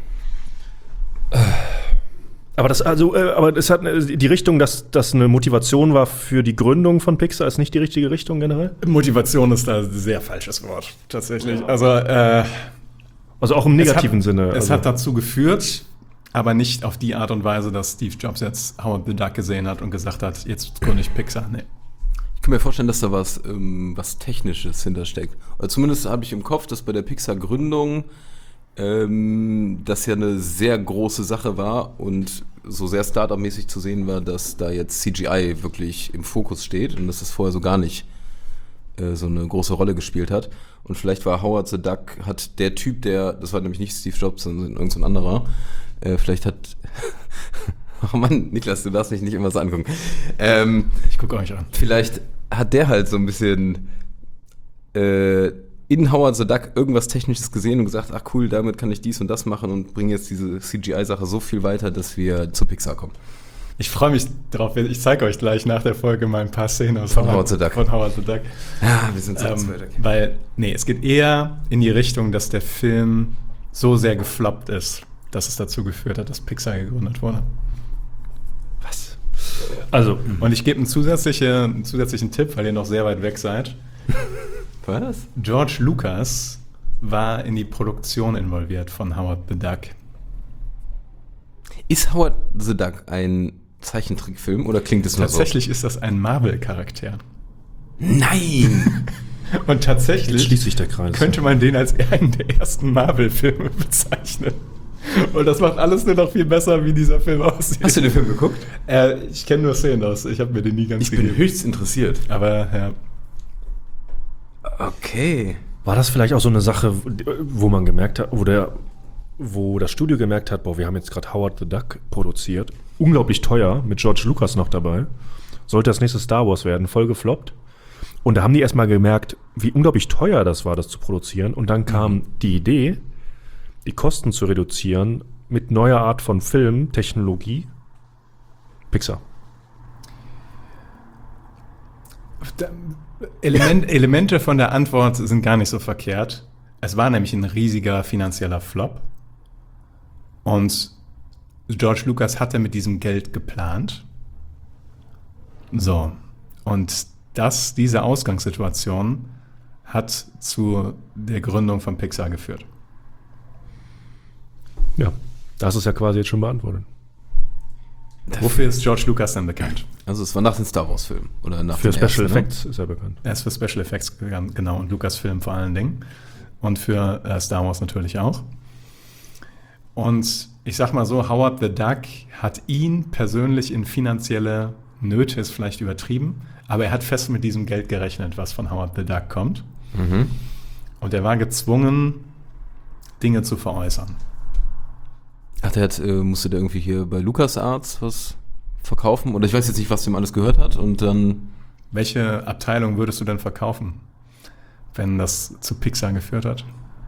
S6: Aber das, also, äh, aber das hat äh, die Richtung, dass das eine Motivation war für die Gründung von Pixar, ist nicht die richtige Richtung generell?
S1: Motivation ist da ein sehr falsches Wort, tatsächlich. Also, äh,
S6: Also auch im negativen
S1: es hat,
S6: Sinne.
S1: Es
S6: also.
S1: hat dazu geführt, aber nicht auf die Art und Weise, dass Steve Jobs jetzt Howard the Duck gesehen hat und gesagt hat, jetzt gründe ich Pixar. Nee.
S5: Ich kann mir vorstellen, dass da was, ähm, was Technisches hintersteckt. Oder zumindest habe ich im Kopf, dass bei der Pixar-Gründung ähm, das ja eine sehr große Sache war und so sehr Startup-mäßig zu sehen war, dass da jetzt C G I wirklich im Fokus steht und dass das vorher so gar nicht äh, so eine große Rolle gespielt hat. Und vielleicht war Howard the Duck, hat der Typ, der, das war nämlich nicht Steve Jobs, sondern irgendein anderer, äh, vielleicht hat... Oh Mann, Niklas, du darfst mich nicht immer so angucken. Ähm,
S1: Ich gucke euch an.
S5: Vielleicht hat der halt so ein bisschen äh, in Howard the Duck irgendwas Technisches gesehen und gesagt, ach cool, damit kann ich dies und das machen und bringe jetzt diese C G I-Sache so viel weiter, dass wir zu Pixar kommen.
S1: Ich freue mich drauf. Ich zeige euch gleich nach der Folge mal ein paar Szenen aus
S5: Von Howard the Duck.
S1: Von Howard the Duck.
S5: Ja, wir sind so
S1: Ähm, weil, nee, es geht eher in die Richtung, dass der Film so sehr gefloppt ist, dass es dazu geführt hat, dass Pixar gegründet wurde.
S6: Was? Also,
S1: Und ich gebe einen, zusätzliche, einen zusätzlichen Tipp, weil ihr noch sehr weit weg seid.
S5: Was?
S1: George Lucas war in die Produktion involviert von Howard the Duck.
S5: Ist Howard the Duck ein Zeichentrickfilm oder klingt es nur
S1: Tatsächlich ist das ein Marvel-Charakter.
S5: so? Nein!
S6: jetzt
S1: Und
S6: schließt
S1: tatsächlich
S6: sich der Kreis.
S1: könnte man den als einen der ersten Marvel-Filme bezeichnen. Und das macht alles nur noch viel besser, wie dieser Film aussieht.
S5: Hast du den Film geguckt?
S1: Äh, ich kenne nur Szenen aus. Ich habe mir den nie ganz
S5: Ich bin höchst interessiert.
S1: Aber ja.
S5: Okay.
S6: War das vielleicht auch so eine Sache, wo man gemerkt hat, wo der, wo das Studio gemerkt hat, boah, wir haben jetzt gerade Howard the Duck produziert, unglaublich teuer, mit George Lucas noch dabei, sollte das nächste Star Wars werden, voll gefloppt. Und da haben die erstmal gemerkt, wie unglaublich teuer das war, das zu produzieren. Und dann kam die Idee, die Kosten zu reduzieren mit neuer Art von Film, Technologie, Pixar.
S1: Element, Elemente von der Antwort sind gar nicht so verkehrt. Es war nämlich ein riesiger finanzieller Flop. Und George Lucas hatte mit diesem Geld geplant. So. Und das, diese Ausgangssituation hat zu der Gründung von Pixar geführt.
S6: Ja, das ist ja quasi jetzt schon beantwortet.
S1: Wofür ist George Lucas denn bekannt?
S5: Also es war nach den Star Wars Filmen oder nach
S6: Für
S5: den
S6: Special
S5: ersten, ne?
S6: Effects ist er bekannt.
S1: Er ist für Special Effects gegangen, genau, und Lucasfilm vor allen Dingen. Und für äh, Star Wars natürlich auch. Und ich sag mal so, Howard the Duck hat ihn persönlich in finanzielle Nöte, ist vielleicht übertrieben, aber er hat fest mit diesem Geld gerechnet, was von Howard the Duck kommt.
S5: Mhm.
S1: Und er war gezwungen, Dinge zu veräußern.
S5: Ach, der hat, äh, musste der irgendwie hier bei LucasArts was verkaufen? Oder ich weiß jetzt nicht, was dem alles gehört hat und dann...
S1: Welche Abteilung würdest du denn verkaufen, wenn das zu Pixar geführt hat?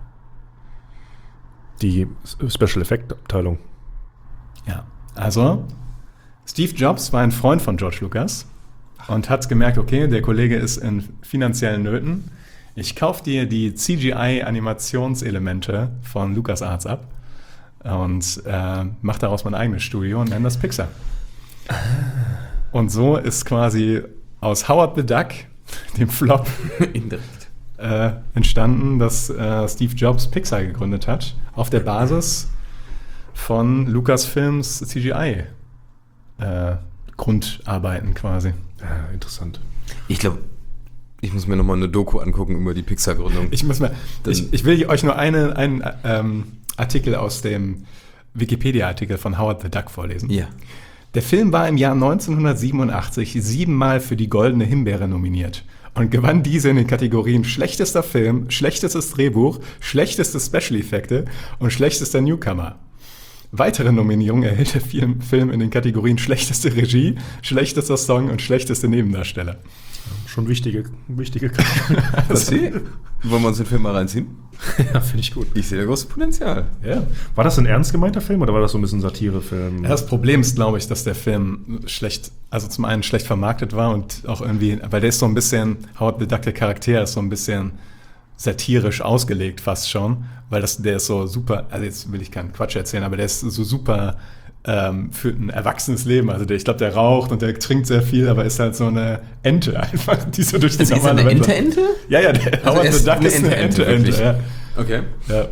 S6: Die Special Effect Abteilung.
S1: Ja, also Steve Jobs war ein Freund von George Lucas und hat gemerkt, okay, der Kollege ist in finanziellen Nöten. Ich kaufe dir die C G I-Animationselemente von LucasArts ab und äh, mache daraus mein eigenes Studio und nenne das Pixar. Und so ist quasi aus Howard the Duck, dem Flop,
S5: Indirekt.
S1: äh, entstanden, dass äh, Steve Jobs Pixar gegründet hat, auf der Basis von Lucasfilms C G I äh, Grundarbeiten quasi.
S6: Ja, interessant.
S5: Ich glaube, ich muss mir nochmal eine Doku angucken über die Pixar-Gründung.
S1: Ich muss mal,
S5: Dann-
S1: ich, ich will euch nur eine, einen ähm, Artikel aus dem Wikipedia-Artikel von Howard the Duck vorlesen.
S5: Ja.
S1: Der Film war im Jahr neunzehnhundertsiebenundachtzig siebenmal für die Goldene Himbeere nominiert und gewann diese in den Kategorien schlechtester Film, schlechtestes Drehbuch, schlechteste Special-Effekte und schlechtester Newcomer. Weitere Nominierungen erhielt der Film, Film in den Kategorien schlechteste Regie, schlechtester Song und schlechteste Nebendarsteller.
S6: Schon wichtige, wichtige
S5: Was sie? Wollen wir uns den Film mal reinziehen?
S6: Ja, finde ich gut.
S5: Ich sehe da großes Potenzial.
S1: Ja.
S6: War das ein ernst gemeinter Film oder war das so ein bisschen Satirefilm?
S1: Ja, das Problem ist, glaube ich, dass der Film schlecht, also zum einen schlecht vermarktet war und auch irgendwie, weil der ist so ein bisschen, Howard the Duck, der Charakter ist so ein bisschen satirisch ausgelegt fast schon, weil das, der ist so super, also jetzt will ich keinen Quatsch erzählen, aber der ist so super ähm, für ein erwachsenes Leben. Also der, ich glaube, der raucht und der trinkt sehr viel, aber ist halt so eine Ente einfach, die so durch die
S5: Ist er
S1: normale
S5: eine
S1: Welt-
S5: Ente-Ente?
S1: Ja, ja, der
S5: Also er
S1: Howard
S5: ist
S1: the Duck
S5: eine
S1: ist eine
S5: Ente-Ente,
S1: Ente-Ente,
S5: wirklich?
S1: ja.
S5: Okay.
S1: Ja.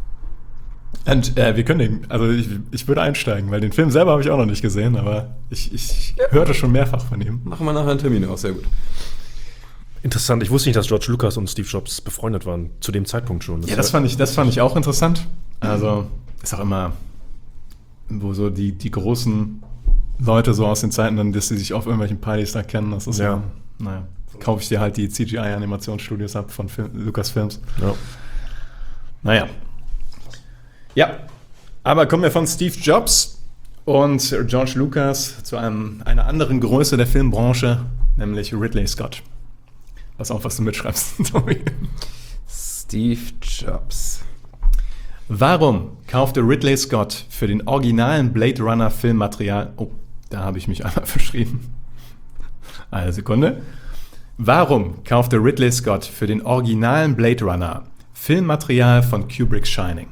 S1: Und äh, wir können den, also ich, ich würde einsteigen, weil den Film selber habe ich auch noch nicht gesehen, aber ich, ich hörte schon mehrfach von ihm.
S5: Machen wir nachher einen Termin aus, sehr gut.
S6: Interessant. Ich wusste nicht, dass George Lucas und Steve Jobs befreundet waren. Zu dem Zeitpunkt schon.
S1: Ja, das fand ich, das fand ich auch interessant. Also ist auch immer, wo so die, die großen Leute so aus den Zeiten, dann, dass sie sich auf irgendwelchen Partys da kennen. Das ist
S6: Ja.
S1: ja, naja, kaufe ich dir halt die C G I-Animationsstudios ab von Film, Lucasfilms.
S6: Ja.
S1: Naja. Ja, aber kommen wir von Steve Jobs und George Lucas zu einem, einer anderen Größe der Filmbranche, nämlich Ridley Scott. Pass auf, was du mitschreibst, Tobi.
S5: Steve Jobs.
S1: Warum kaufte Ridley Scott für den originalen Blade Runner Filmmaterial... Oh, da habe ich mich einmal verschrieben. Eine Sekunde. Warum kaufte Ridley Scott für den originalen Blade Runner Filmmaterial von Kubricks Shining?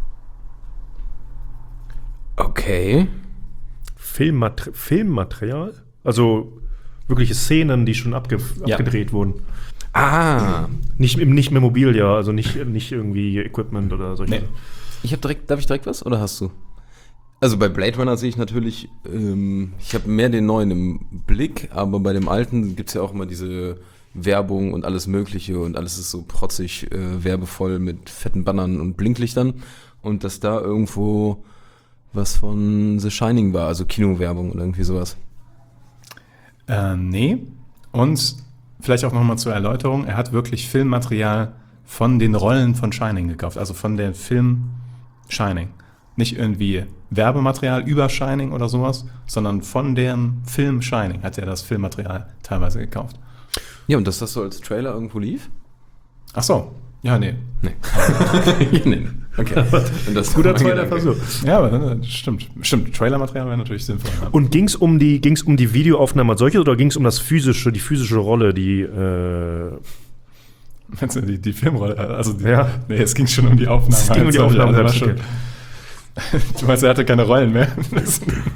S5: Okay.
S6: Filmmater- Filmmaterial? Also wirkliche Szenen, die schon abge
S1: Ja.
S6: abgedreht wurden.
S5: Ah.
S6: Nicht, nicht Memorabilia, also nicht, nicht irgendwie Equipment oder solche.
S1: Nee.
S5: Ich habe direkt, darf ich direkt was oder hast du? Also bei Blade Runner sehe ich natürlich, ähm, ich habe mehr den neuen im Blick, aber bei dem alten gibt es ja auch immer diese Werbung und alles Mögliche und alles ist so protzig, äh, werbevoll mit fetten Bannern und Blinklichtern und dass da irgendwo was von The Shining war, also Kinowerbung oder irgendwie sowas.
S1: Äh, nee. Und vielleicht auch nochmal zur Erläuterung, er hat wirklich Filmmaterial von den Rollen von Shining gekauft, also von dem Film Shining. Nicht irgendwie Werbematerial über Shining oder sowas, sondern von dem Film Shining hat er das Filmmaterial teilweise gekauft.
S5: Ja, und dass das so als Trailer irgendwo lief?
S1: Ach so, ja, nee.
S5: Nee. nee. Okay. Und das
S6: Guter
S5: war mein
S6: zweiter
S5: Gedanke.
S6: Versuch.
S1: Ja, aber äh, stimmt. Stimmt, Trailermaterial wäre natürlich sinnvoll. Ja.
S6: Und ging es um die, ging's um die Videoaufnahme als solche oder ging es um das physische, die physische Rolle, die äh,
S1: Meinst du die, die Filmrolle? Also die,
S6: Ja.
S1: Nee, es ging schon um die Aufnahme.
S6: Es ging um die
S1: Also,
S6: Aufnahme
S1: also,
S6: selbst,
S1: war schon- Du meinst, er hatte keine Rollen mehr? Das,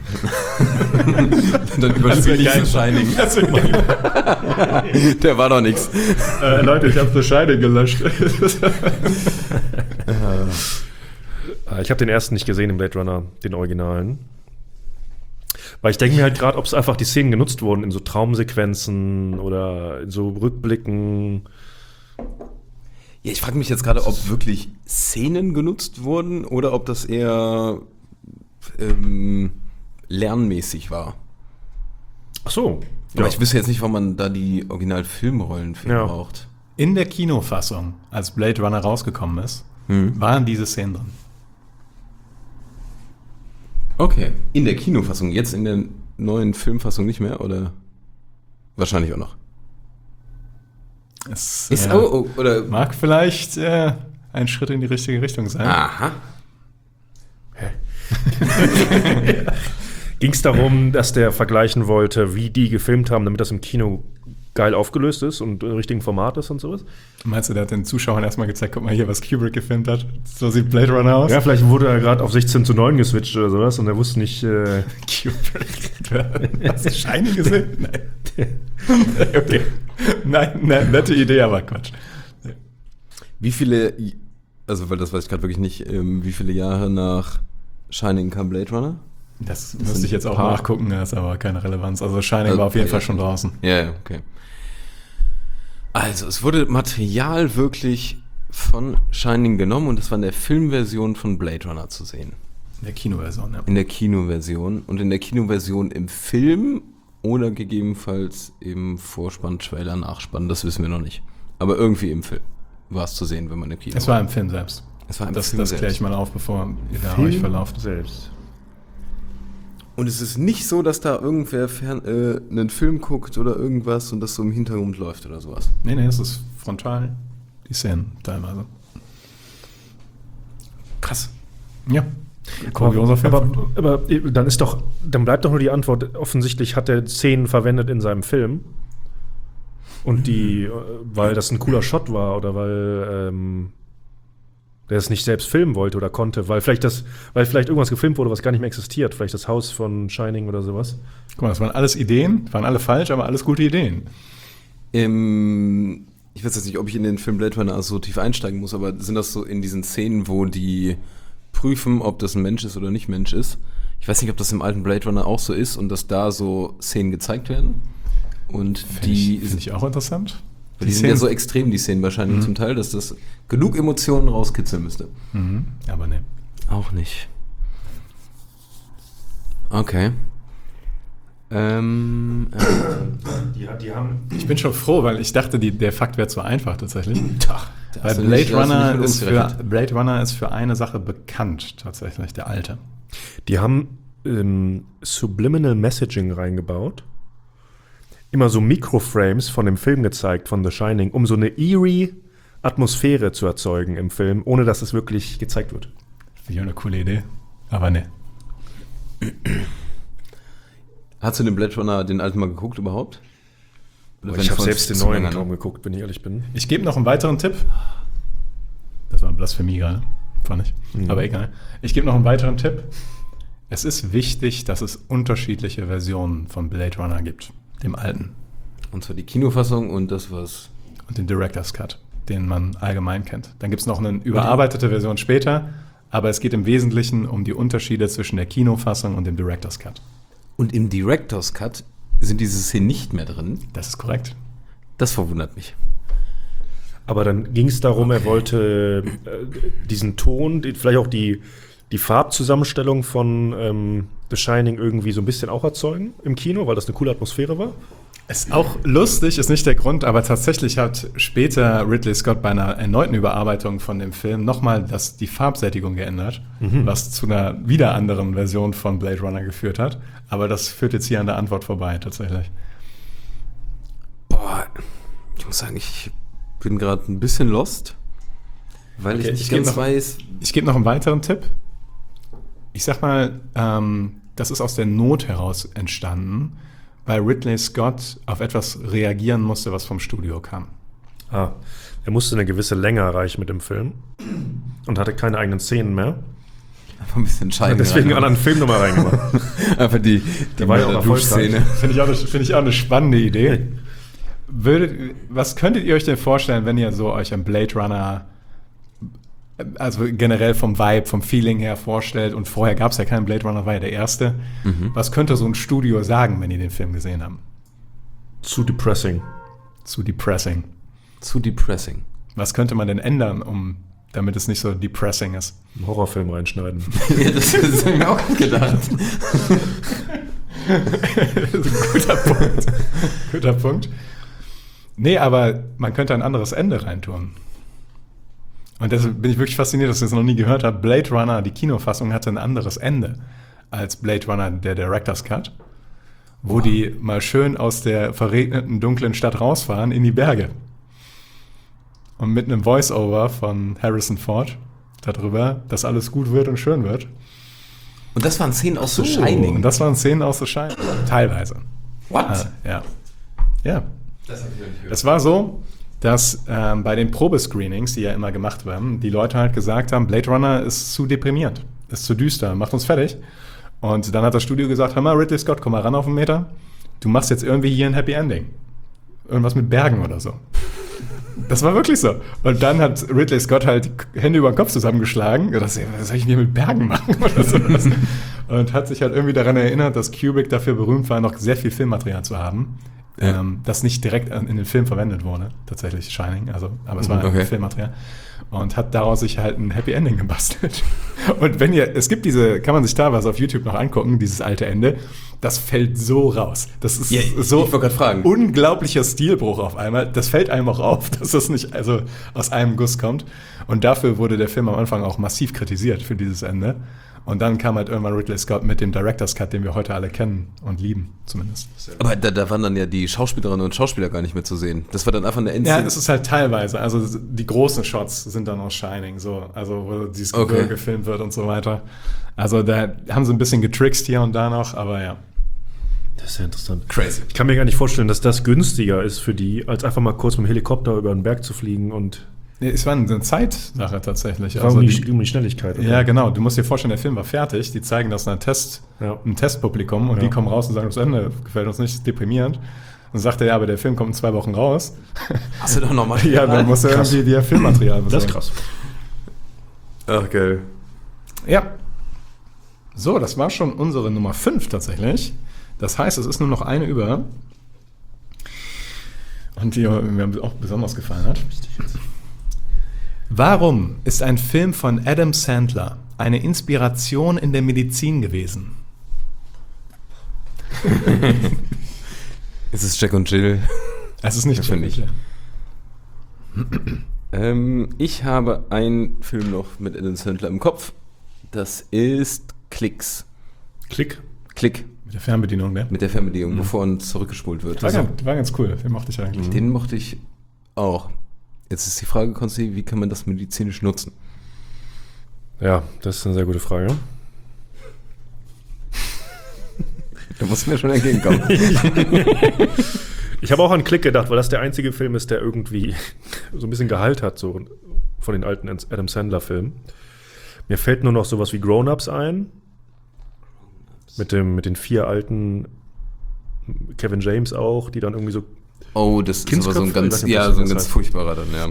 S5: Dann überspiele ich
S1: geil.
S5: The Shining.
S1: das wär geil.
S5: Der war doch nix.
S1: äh, Leute, ich habe The Shining gelöscht.
S6: Äh, Ich habe den ersten nicht gesehen, im Blade Runner, den Originalen. Weil ich denke mir halt gerade, ob es einfach die Szenen genutzt wurden in so Traumsequenzen oder in so Rückblicken.
S5: Ja, ich frage mich jetzt gerade, ob wirklich Szenen genutzt wurden oder ob das eher ähm, lernmäßig war.
S6: Ach so.
S5: Aber ich wüsste jetzt nicht, warum man da die Original-Filmrollen für
S6: Ja.
S5: braucht.
S1: In der Kinofassung, als Blade Runner rausgekommen ist,
S5: Hm.
S1: waren diese Szenen drin.
S5: Okay. In der Kinofassung, jetzt in der neuen Filmfassung nicht mehr, oder? Wahrscheinlich auch noch.
S1: Es
S5: Ist,
S1: äh,
S5: oh, oh, oder?
S1: mag vielleicht äh, ein Schritt in die richtige Richtung sein.
S5: Aha.
S6: Ging es darum, dass der vergleichen wollte, wie die gefilmt haben, damit das im Kino geil aufgelöst ist und im richtigen Format ist und sowas.
S1: Meinst du, der hat den Zuschauern erstmal gezeigt, guck mal hier, was Kubrick gefilmt hat? So sieht Blade Runner aus.
S6: Ja, vielleicht wurde er gerade auf sechzehn zu neun geswitcht oder sowas und er wusste nicht. Äh
S1: Kubrick. Hast du Shining gesehen? Nein. Okay. Nein, nein, nette Idee, aber Quatsch.
S5: Wie viele, also weil das weiß ich gerade wirklich nicht, ähm, wie viele Jahre nach Shining kam Blade Runner?
S1: Das,
S5: Das
S1: müsste
S5: sind
S1: ich jetzt auch
S5: paar.
S1: nachgucken, das ist aber keine Relevanz. Also Shining
S5: Also
S1: war auf jeden
S5: paar
S1: Fall
S5: Jahre.
S1: schon draußen.
S5: Ja, ja, okay. Also, es wurde Material wirklich von Shining genommen und es war in der Filmversion von Blade Runner zu sehen.
S1: In der Kinoversion, ja.
S5: In der Kinoversion und in der Kinoversion im Film oder gegebenenfalls im Vorspann, Trailer, Nachspann, das wissen wir noch nicht. Aber irgendwie im Film war es zu sehen, wenn man im Kino
S1: Es war im Film selbst.
S5: Es war im
S1: Das,
S5: Film
S1: das kläre ich
S5: selbst.
S1: mal auf, bevor ihr da
S6: Film
S1: euch verlauft.
S6: selbst.
S5: Und es ist nicht so, dass da irgendwer fern, äh, einen Film guckt oder irgendwas und das so im Hintergrund läuft oder sowas.
S1: Nee, nee, es ist frontal. Die Szenen teilweise.
S5: Krass.
S1: Ja. Kurioser Film.
S6: Aber, aber dann ist doch, dann bleibt doch nur die Antwort, offensichtlich hat er Szenen verwendet in seinem Film. Und die, äh, weil das ein cooler Shot war oder weil ähm, der es nicht selbst filmen wollte oder konnte, weil vielleicht das, weil vielleicht irgendwas gefilmt wurde, was gar nicht mehr existiert, vielleicht das Haus von Shining oder sowas.
S1: Guck mal, das waren alles Ideen, waren alle falsch, aber alles gute Ideen.
S5: Ähm, ich weiß jetzt nicht, ob ich in den Film Blade Runner so tief einsteigen muss, aber sind das so in diesen Szenen, wo die prüfen, ob das ein Mensch ist oder nicht Mensch ist? Ich weiß nicht, ob das im alten Blade Runner auch so ist und dass da so Szenen gezeigt werden. Und
S1: Finde
S5: die
S1: ich, find ich auch interessant.
S5: Die, die sind ja so extrem, die Szenen wahrscheinlich mhm. zum Teil, dass das genug Emotionen rauskitzeln müsste.
S1: Mhm. Aber ne.
S5: Auch nicht. Okay. Ähm, äh,
S6: Die, die haben
S1: Ich bin schon froh, weil ich dachte, die, der Fakt wäre zu einfach tatsächlich.
S5: Tach, da
S1: Weil
S5: hast du
S1: Blade
S5: nicht- da hast du nicht
S1: Runner,
S5: mit uns
S1: ist für,
S5: gerechnet.
S1: Blade Runner ist für eine Sache bekannt, tatsächlich, der alte.
S6: Die haben ähm, Subliminal Messaging reingebaut. Immer so Mikroframes von dem Film gezeigt, von The Shining, um so eine eerie Atmosphäre zu erzeugen im Film, ohne dass es wirklich gezeigt wird.
S1: Finde ich auch eine coole Idee. Aber ne.
S5: Hast du den Blade Runner, den alten mal geguckt überhaupt? Oder wenn
S6: Ich habe
S5: von-
S6: selbst den
S5: zu
S6: neuen
S5: lange,
S6: kaum
S5: ne?
S6: geguckt, wenn ich ehrlich bin.
S1: Ich gebe noch einen weiteren Tipp. Das war Blasphemie gerade, fand ich.
S6: Mhm.
S1: Aber egal. Ich gebe noch einen weiteren Tipp. Es ist wichtig, dass es unterschiedliche Versionen von Blade Runner gibt. Dem alten.
S5: Und zwar die Kinofassung und das, was...
S1: Und den Director's Cut, den man allgemein kennt. Dann gibt es noch eine überarbeitete Version später, aber es geht im Wesentlichen um die Unterschiede zwischen der Kinofassung und dem Director's Cut.
S5: Und im Director's Cut sind diese Szenen nicht mehr drin.
S1: Das ist korrekt.
S5: Das verwundert mich.
S6: Aber dann ging es darum, er wollte äh, diesen Ton, die, vielleicht auch die, die Farbzusammenstellung von ähm, The Shining irgendwie so ein bisschen auch erzeugen im Kino, weil das eine coole Atmosphäre war.
S1: Ist auch lustig, ist nicht der Grund, aber tatsächlich hat später Ridley Scott bei einer erneuten Überarbeitung von dem Film nochmal das, die Farbsättigung geändert,
S6: Mhm.
S1: was zu einer wieder anderen Version von Blade Runner geführt hat. Aber das führt jetzt hier an der Antwort vorbei, tatsächlich.
S5: Boah, ich muss sagen, ich bin gerade ein bisschen lost, weil
S1: Okay,
S5: ich nicht
S1: ich geb
S5: ganz
S1: noch-
S5: weiß...
S1: Ich gebe noch einen weiteren Tipp. Ich sag mal, ähm, das ist aus der Not heraus entstanden, weil Ridley Scott auf etwas reagieren musste, was vom Studio kam.
S6: Ah, er musste eine gewisse Länge erreichen mit dem Film und hatte keine eigenen Szenen mehr.
S5: Einfach ein bisschen
S6: Hat
S5: Scheiden
S6: deswegen einen
S5: rein.
S6: anderen Film nochmal reingemacht.
S5: Einfach die, die
S6: war ja auch
S5: Duschszene.
S1: Finde ich, auch eine- finde ich auch eine spannende Idee. Würdet, was könntet ihr euch denn vorstellen, wenn ihr so euch einen Blade Runner, also generell vom Vibe, vom Feeling her vorstellt, und vorher gab es ja keinen Blade Runner, war ja der erste.
S5: Mhm.
S1: Was könnte so ein Studio sagen, wenn die den Film gesehen haben?
S6: Zu depressing.
S1: Zu depressing.
S5: Zu depressing.
S1: Was könnte man denn ändern, um, damit es nicht so depressing ist?
S6: Einen Horrorfilm reinschneiden.
S5: Ja, das, das habe ich mir auch gedacht.
S1: Guter Punkt. Guter Punkt. Nee, aber man könnte ein anderes Ende reintun. Und deshalb bin ich wirklich fasziniert, dass ich das noch nie gehört habe. Blade Runner, die Kinofassung, hatte ein anderes Ende als Blade Runner, der Director's Cut, wo die mal schön aus der verregneten, dunklen Stadt rausfahren in die Berge. Und mit einem Voice-Over von Harrison Ford darüber, dass alles gut wird und schön wird.
S5: Und das waren Szenen aus The
S1: Und
S5: Shining.
S1: das waren Szenen aus The Shining. Teilweise.
S5: What?
S1: Ah, ja. Ja.
S5: Das habe ich noch nicht gehört.
S1: Es war so, dass ähm, bei den Probescreenings, die ja immer gemacht werden, die Leute halt gesagt haben, Blade Runner ist zu deprimierend, ist zu düster, macht uns fertig. Und dann hat das Studio gesagt, hör mal, Ridley Scott, komm mal ran auf den Meter. Du machst jetzt irgendwie hier ein Happy Ending. Irgendwas mit Bergen oder so. Das war wirklich so. Und dann hat Ridley Scott halt die Hände über den Kopf zusammengeschlagen. Und das, was soll ich denn hier mit Bergen machen? Oder sowas. Und hat sich halt irgendwie daran erinnert, dass Kubrick dafür berühmt war, noch sehr viel Filmmaterial zu haben. Ja. Ähm, das nicht direkt in den Film verwendet wurde. Tatsächlich Shining. Also, aber es war
S5: okay.
S1: Filmmaterial. Und hat daraus sich halt ein Happy Ending gebastelt. Und wenn ihr, es gibt diese, kann man sich teilweise auf YouTube noch angucken, dieses alte Ende, das fällt so raus. Das ist
S5: ja,
S1: so
S5: ich wollte gerade fragen.
S1: Unglaublicher Stilbruch auf einmal. Das fällt einem auch auf, dass das nicht also aus einem Guss kommt. Und dafür wurde der Film am Anfang auch massiv kritisiert für dieses Ende. Und dann kam halt irgendwann Ridley Scott mit dem Director's Cut, den wir heute alle kennen und lieben, zumindest.
S5: Aber da, da waren dann ja die Schauspielerinnen und Schauspieler gar nicht mehr zu sehen. Das war dann einfach eine Endszene.
S1: Ja, das ist halt teilweise. Also die großen Shots sind dann aus Shining, so, also wo dieses Gebirge
S5: Okay.
S1: gefilmt wird und so weiter. Also da haben sie ein bisschen getrickst hier und da noch, aber ja.
S6: Das ist ja interessant.
S5: Crazy.
S6: Ich kann mir gar nicht vorstellen, dass das günstiger ist für die, als einfach mal kurz mit dem Helikopter über den Berg zu fliegen und
S1: Nee, es war eine Zeitsache tatsächlich.
S6: also
S1: Also
S6: um,
S1: die,
S6: die, um die Schnelligkeit. oder?
S1: ja, genau. Du musst dir vorstellen, der Film war fertig. Die zeigen das einem Test,
S6: Ja.
S1: einem Testpublikum und
S6: Ja.
S1: die kommen raus und sagen, das Ende gefällt uns nicht, ist deprimierend. Und sagt er, ja, aber der Film kommt in zwei Wochen raus.
S5: Hast du doch nochmal.
S1: Ja, dann muss er
S6: Krass.
S1: irgendwie dir Filmmaterial besorgen.
S6: Das ist krass.
S5: Ach, geil.
S1: Ja. So, das war schon unsere Nummer fünf tatsächlich. Das heißt, es ist nur noch eine über. Und die mir auch besonders gefallen hat. Warum ist ein Film von Adam Sandler eine Inspiration in der Medizin gewesen?
S5: Es ist Jack und Jill.
S1: Es ist nicht
S5: Das finde ich. Ähm, ich habe einen Film noch mit Adam Sandler im Kopf. Das ist Klicks.
S6: Klick.
S5: Klick.
S1: Mit der Fernbedienung, ne?
S5: Mit der Fernbedienung, bevor er zurückgespult wird.
S1: War, ganz, war ganz cool, den mochte ich eigentlich.
S5: Den mochte ich auch. Jetzt ist die Frage, Konsti, wie kann man das medizinisch nutzen?
S6: Ja, das ist eine sehr gute Frage.
S5: Da muss mir schon entgegenkommen.
S6: Ich habe auch an Klick gedacht, weil das der einzige Film ist, der irgendwie so ein bisschen Gehalt hat, so von den alten Adam Sandler-Filmen. Mir fällt nur noch sowas wie Grown-Ups ein. Mit, dem, mit den vier alten Kevin James auch, die dann irgendwie so.
S5: Oh, das ist aber so ein
S6: Kindsköpfe? Ich
S5: ganz,
S6: weiß nicht, ob
S5: ja,
S6: das
S5: so ein
S6: das
S5: ganz
S6: heißt.
S5: furchtbarer dann, ja.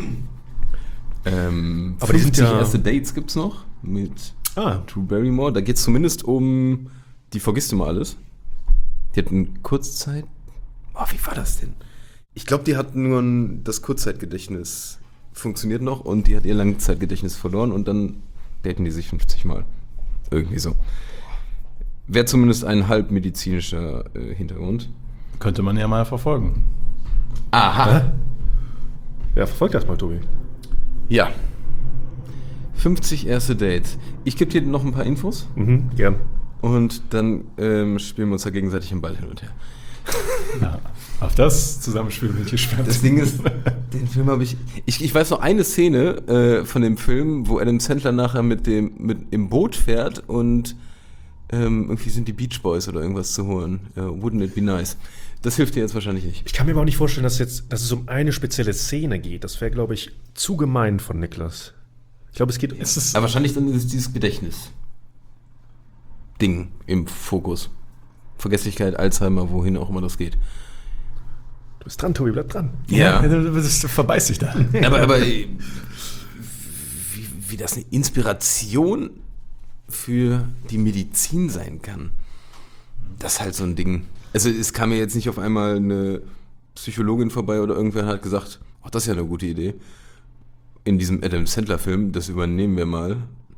S5: ähm,
S6: Aber die sind
S5: fünfzig
S6: ja-
S5: erste Dates gibt's noch mit
S6: Ah,
S5: Drew Barrymore. Da geht's zumindest um, die vergisst du mal alles. Die hat eine Kurzzeit. Oh, wie war das denn? Ich glaube, die hat nur ein, das Kurzzeitgedächtnis funktioniert noch und die hat ihr Langzeitgedächtnis verloren und dann daten die sich fünfzig Mal. Irgendwie so. Wäre zumindest ein halb medizinischer äh, Hintergrund.
S1: Könnte man ja mal verfolgen.
S5: Aha.
S6: ja, verfolgt das mal, Tobi.
S5: Ja. fünfzig erste Dates. Ich gebe dir noch ein paar Infos
S6: Mhm, gern.
S5: und dann ähm, spielen wir uns da gegenseitig den Ball hin und her.
S1: Ja, auf das Zusammenspiel bin ich gespannt.
S5: Das Ding ist, den Film habe ich, ich. Ich weiß noch eine Szene äh, von dem Film, wo Adam Sandler nachher mit dem mit im Boot fährt und ähm, irgendwie sind die Beach Boys oder irgendwas zu holen. Uh, wouldn't it be nice? Das hilft dir jetzt wahrscheinlich nicht.
S6: Ich kann mir aber auch nicht vorstellen, dass, jetzt, dass es um eine spezielle Szene geht. Das wäre, glaube ich, zu gemein von Niklas. Ich glaube, es geht.
S1: Es ist,
S5: Aber wahrscheinlich dann ist dieses Gedächtnis Ding im Fokus. Vergesslichkeit, Alzheimer, wohin auch immer das geht.
S6: Du bist dran, Tobi, bleib dran.
S1: ja, du, du, du verbeißt dich da.
S5: Aber, aber äh, wie, wie das eine Inspiration für die Medizin sein kann, das ist halt so ein Ding. Also es kam mir jetzt nicht auf einmal eine Psychologin vorbei oder irgendwer hat gesagt, ach, das ist ja eine gute Idee. In diesem Adam Sandler-Film, das übernehmen wir mal.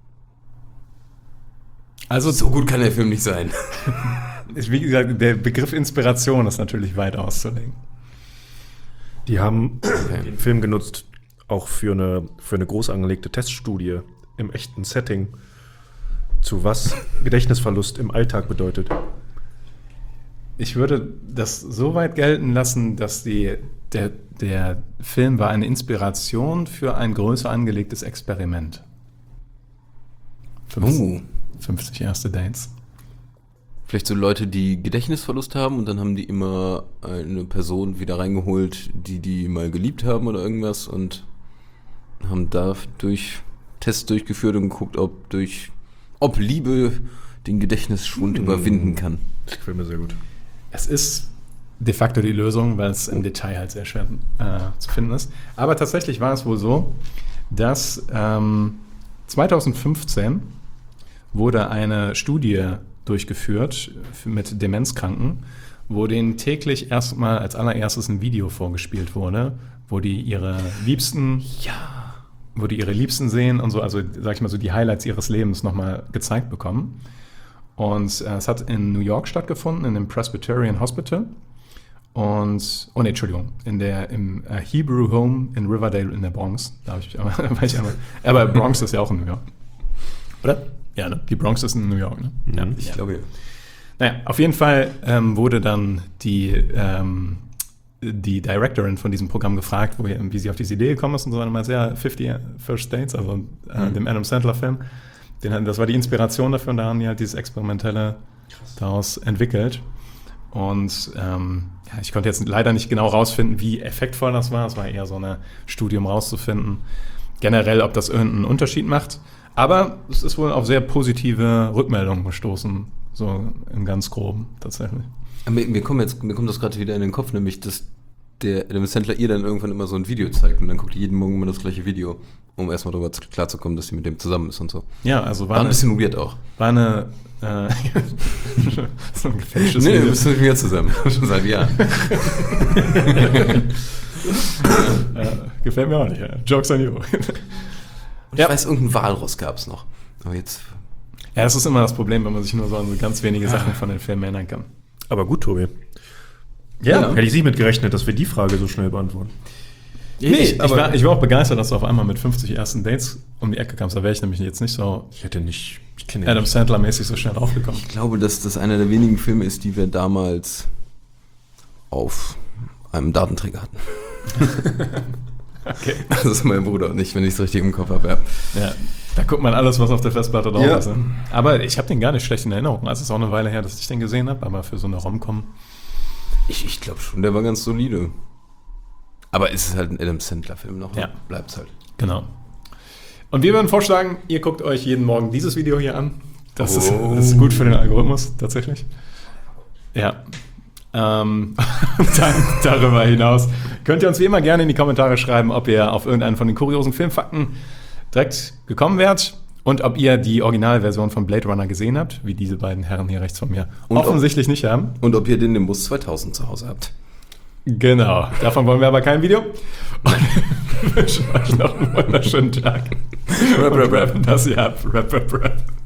S1: Also,
S5: So gut kann der Film nicht sein.
S1: wie gesagt, der Begriff Inspiration ist natürlich weit auszulegen.
S6: Die haben den Film genutzt, auch für eine, für eine groß angelegte Teststudie im echten Setting, zu was Gedächtnisverlust im Alltag bedeutet.
S1: Ich würde das so weit gelten lassen, dass die, der, der Film war eine Inspiration für ein größer angelegtes Experiment. fünfzig,
S5: Oh.
S1: fünfzig erste Dates.
S5: Vielleicht so Leute, die Gedächtnisverlust haben und dann haben die immer eine Person wieder reingeholt, die die mal geliebt haben oder irgendwas und haben da durch Tests durchgeführt und geguckt, ob durch ob Liebe den Gedächtnisschwund hm. überwinden kann.
S6: Das gefällt mir sehr gut.
S1: Es ist de facto die Lösung, weil es im Detail halt sehr schwer äh, zu finden ist. Aber tatsächlich war es wohl so, dass ähm, zwanzig fünfzehn wurde eine Studie durchgeführt mit Demenzkranken, wo denen täglich erstmal als allererstes ein Video vorgespielt wurde, wo die ihre Liebsten, ja. wo die ihre Liebsten sehen und so, also sag ich mal so die Highlights ihres Lebens nochmal gezeigt bekommen. Und äh, es hat in New York stattgefunden, in dem Presbyterian Hospital. Und, oh ne, Entschuldigung, in der, im äh, Hebrew Home in Riverdale in der Bronx. Da habe ich, aber, war ich einmal, aber Bronx ist ja auch in New York. Oder? Ja, ne? Die Bronx ist in New York, ne?
S6: Ja,
S5: ich ja. glaube ja.
S1: Naja, auf jeden Fall ähm, wurde dann die, ähm, die Directorin von diesem Programm gefragt, wo, wie sie auf diese Idee gekommen ist und so. Und meinte, ja, fifty First Dates, also äh, mhm. dem Adam Sandler-Film. Den, das war die Inspiration dafür und da haben die halt dieses Experimentelle Krass. daraus entwickelt. Und ähm, ja, ich konnte jetzt leider nicht genau rausfinden, wie effektvoll das war. Es war eher so eine Studie, um rauszufinden, generell, ob das irgendeinen Unterschied macht. Aber es ist wohl auf sehr positive Rückmeldungen gestoßen, so im ganz Groben tatsächlich.
S5: Mir, mir, kommt jetzt, mir kommt das gerade wieder in den Kopf, nämlich, dass der Adam Sandler ihr dann irgendwann immer so ein Video zeigt und dann guckt ihr jeden Morgen immer das gleiche Video, um erstmal darüber klarzukommen, dass sie mit dem zusammen ist und so.
S1: Ja, also war,
S5: war ein
S1: eine,
S5: bisschen weird auch.
S1: War eine äh, so ein gefälschtes
S5: Nee,
S1: Video.
S5: wir bist mit mir zusammen, schon seit Jahren.
S1: äh, gefällt mir auch nicht, ja. Jokes on you.
S5: Und ich
S1: ja.
S5: weiß, irgendein Walross gab es noch. Aber jetzt...
S1: Ja, das ist immer das Problem, wenn man sich nur so an so ganz wenige Sachen von den Filmen erinnern kann.
S6: Aber gut, Tobi.
S1: Ja.
S6: ja. Hätte ich nicht mit gerechnet, dass wir die Frage so schnell beantworten.
S1: Nee, ich, ich, war, ich war auch begeistert, dass du auf einmal mit fünfzig ersten Dates um die Ecke kamst. Da wäre ich nämlich jetzt nicht so
S6: ich hätte nicht, ich kenne
S1: Adam Sandler-mäßig so schnell aufgekommen.
S5: Ich glaube, dass das einer der wenigen Filme ist, die wir damals auf einem Datenträger hatten.
S1: Okay.
S5: Das ist mein Bruder und ich, wenn ich es richtig im Kopf habe. Ja.
S1: Ja, da guckt man alles, was auf der Festplatte drauf
S5: Ja.
S1: ist. Ne? Aber ich habe den gar nicht schlecht in Erinnerung. Also es ist auch eine Weile her, dass ich den gesehen habe, aber für so eine Rom-Com.
S5: Ich, ich glaube schon, der war ganz solide. Aber es ist halt ein Adam Sandler-Film noch.
S1: Ja.
S5: Ne? Bleibt's halt.
S1: Genau. Und wir würden vorschlagen, ihr guckt euch jeden Morgen dieses Video hier an. Das,
S5: Oh.
S1: ist, das ist gut für den Algorithmus, tatsächlich. Ja. Ähm, dann, darüber hinaus könnt ihr uns wie immer gerne in die Kommentare schreiben, ob ihr auf irgendeinen von den kuriosen Filmfakten direkt gekommen wärt und ob ihr die Originalversion von Blade Runner gesehen habt, wie diese beiden Herren hier rechts von mir
S5: Und
S1: offensichtlich nicht haben.
S5: Und ob ihr den Nimbus zweitausend zu Hause habt.
S1: Genau, davon wollen wir aber kein Video. Und wir wünschen euch noch einen wunderschönen Tag.
S5: Rap, rap, rap.
S1: Das hier ab. Rap, rap, rap.